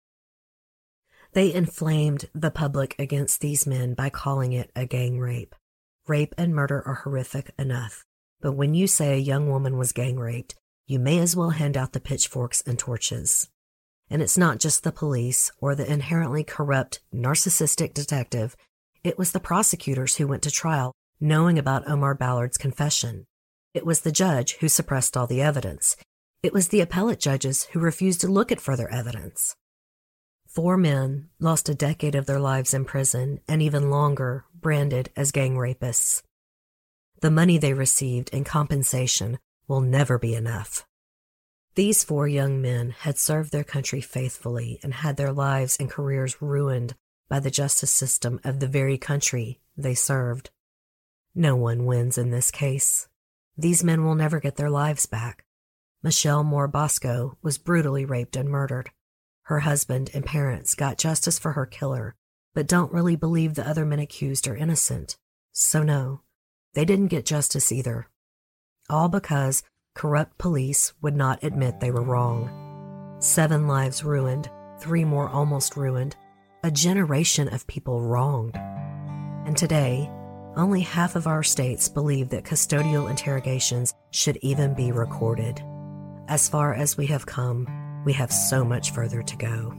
They inflamed the public against these men by calling it a gang rape. Rape and murder are horrific enough, but when you say a young woman was gang raped, you may as well hand out the pitchforks and torches. And it's not just the police or the inherently corrupt, narcissistic detective. It was the prosecutors who went to trial knowing about Omar Ballard's confession. It was the judge who suppressed all the evidence. It was the appellate judges who refused to look at further evidence. Four men lost a decade of their lives in prison and even longer branded as gang rapists. The money they received in compensation will never be enough. These four young men had served their country faithfully and had their lives and careers ruined by the justice system of the very country they served. No one wins in this case. These men will never get their lives back. Michelle Moore Bosco was brutally raped and murdered. Her husband and parents got justice for her killer, but don't really believe the other men accused are innocent. So no, they didn't get justice either. All because corrupt police would not admit they were wrong. Seven lives ruined, three more almost ruined, a generation of people wronged. And today, only half of our states believe that custodial interrogations should even be recorded. As far as we have come, we have so much further to go.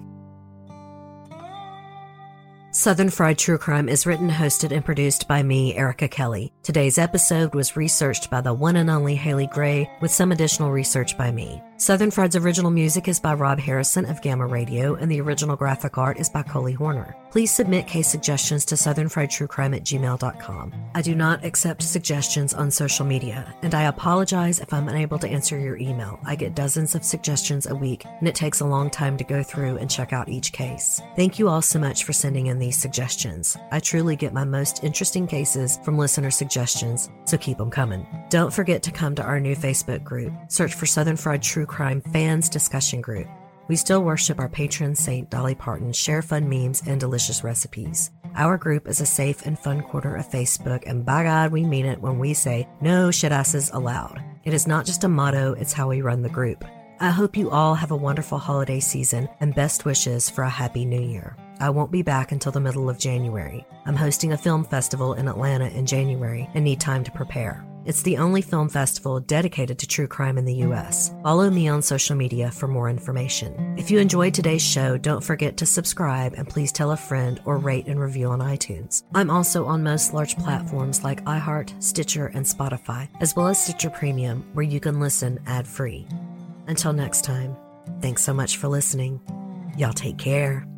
Southern Fried True Crime is written, hosted, and produced by me, Erica Kelly. Today's episode was researched by the one and only Haley Gray, with some additional research by me. Southern Fried's original music is by Rob Harrison of Gamma Radio, and the original graphic art is by Coley Horner. Please submit case suggestions to southern fried true crime at gmail dot com. I do not accept suggestions on social media, and I apologize if I'm unable to answer your email. I get dozens of suggestions a week, and it takes a long time to go through and check out each case. Thank you all so much for sending in these suggestions. I truly get my most interesting cases from listener suggestions, so keep them coming. Don't forget to come to our new Facebook group. Search for Southern Fried True Crime Fans Discussion Group. We still worship our patron saint Dolly Parton, share fun memes and delicious recipes. Our group is a safe and fun corner of Facebook, and by God, we mean it when we say no shit-asses allowed. It is not just a motto, it's how we run the group. I hope you all have a wonderful holiday season and best wishes for a happy new year. I won't be back until the middle of January. I'm hosting a film festival in Atlanta in January and need time to prepare. It's the only film festival dedicated to true crime in the U S. Follow me on social media for more information. If you enjoyed today's show, don't forget to subscribe and please tell a friend or rate and review on iTunes. I'm also on most large platforms like iHeart, Stitcher, and Spotify, as well as Stitcher Premium, where you can listen ad-free. Until next time, thanks so much for listening. Y'all take care.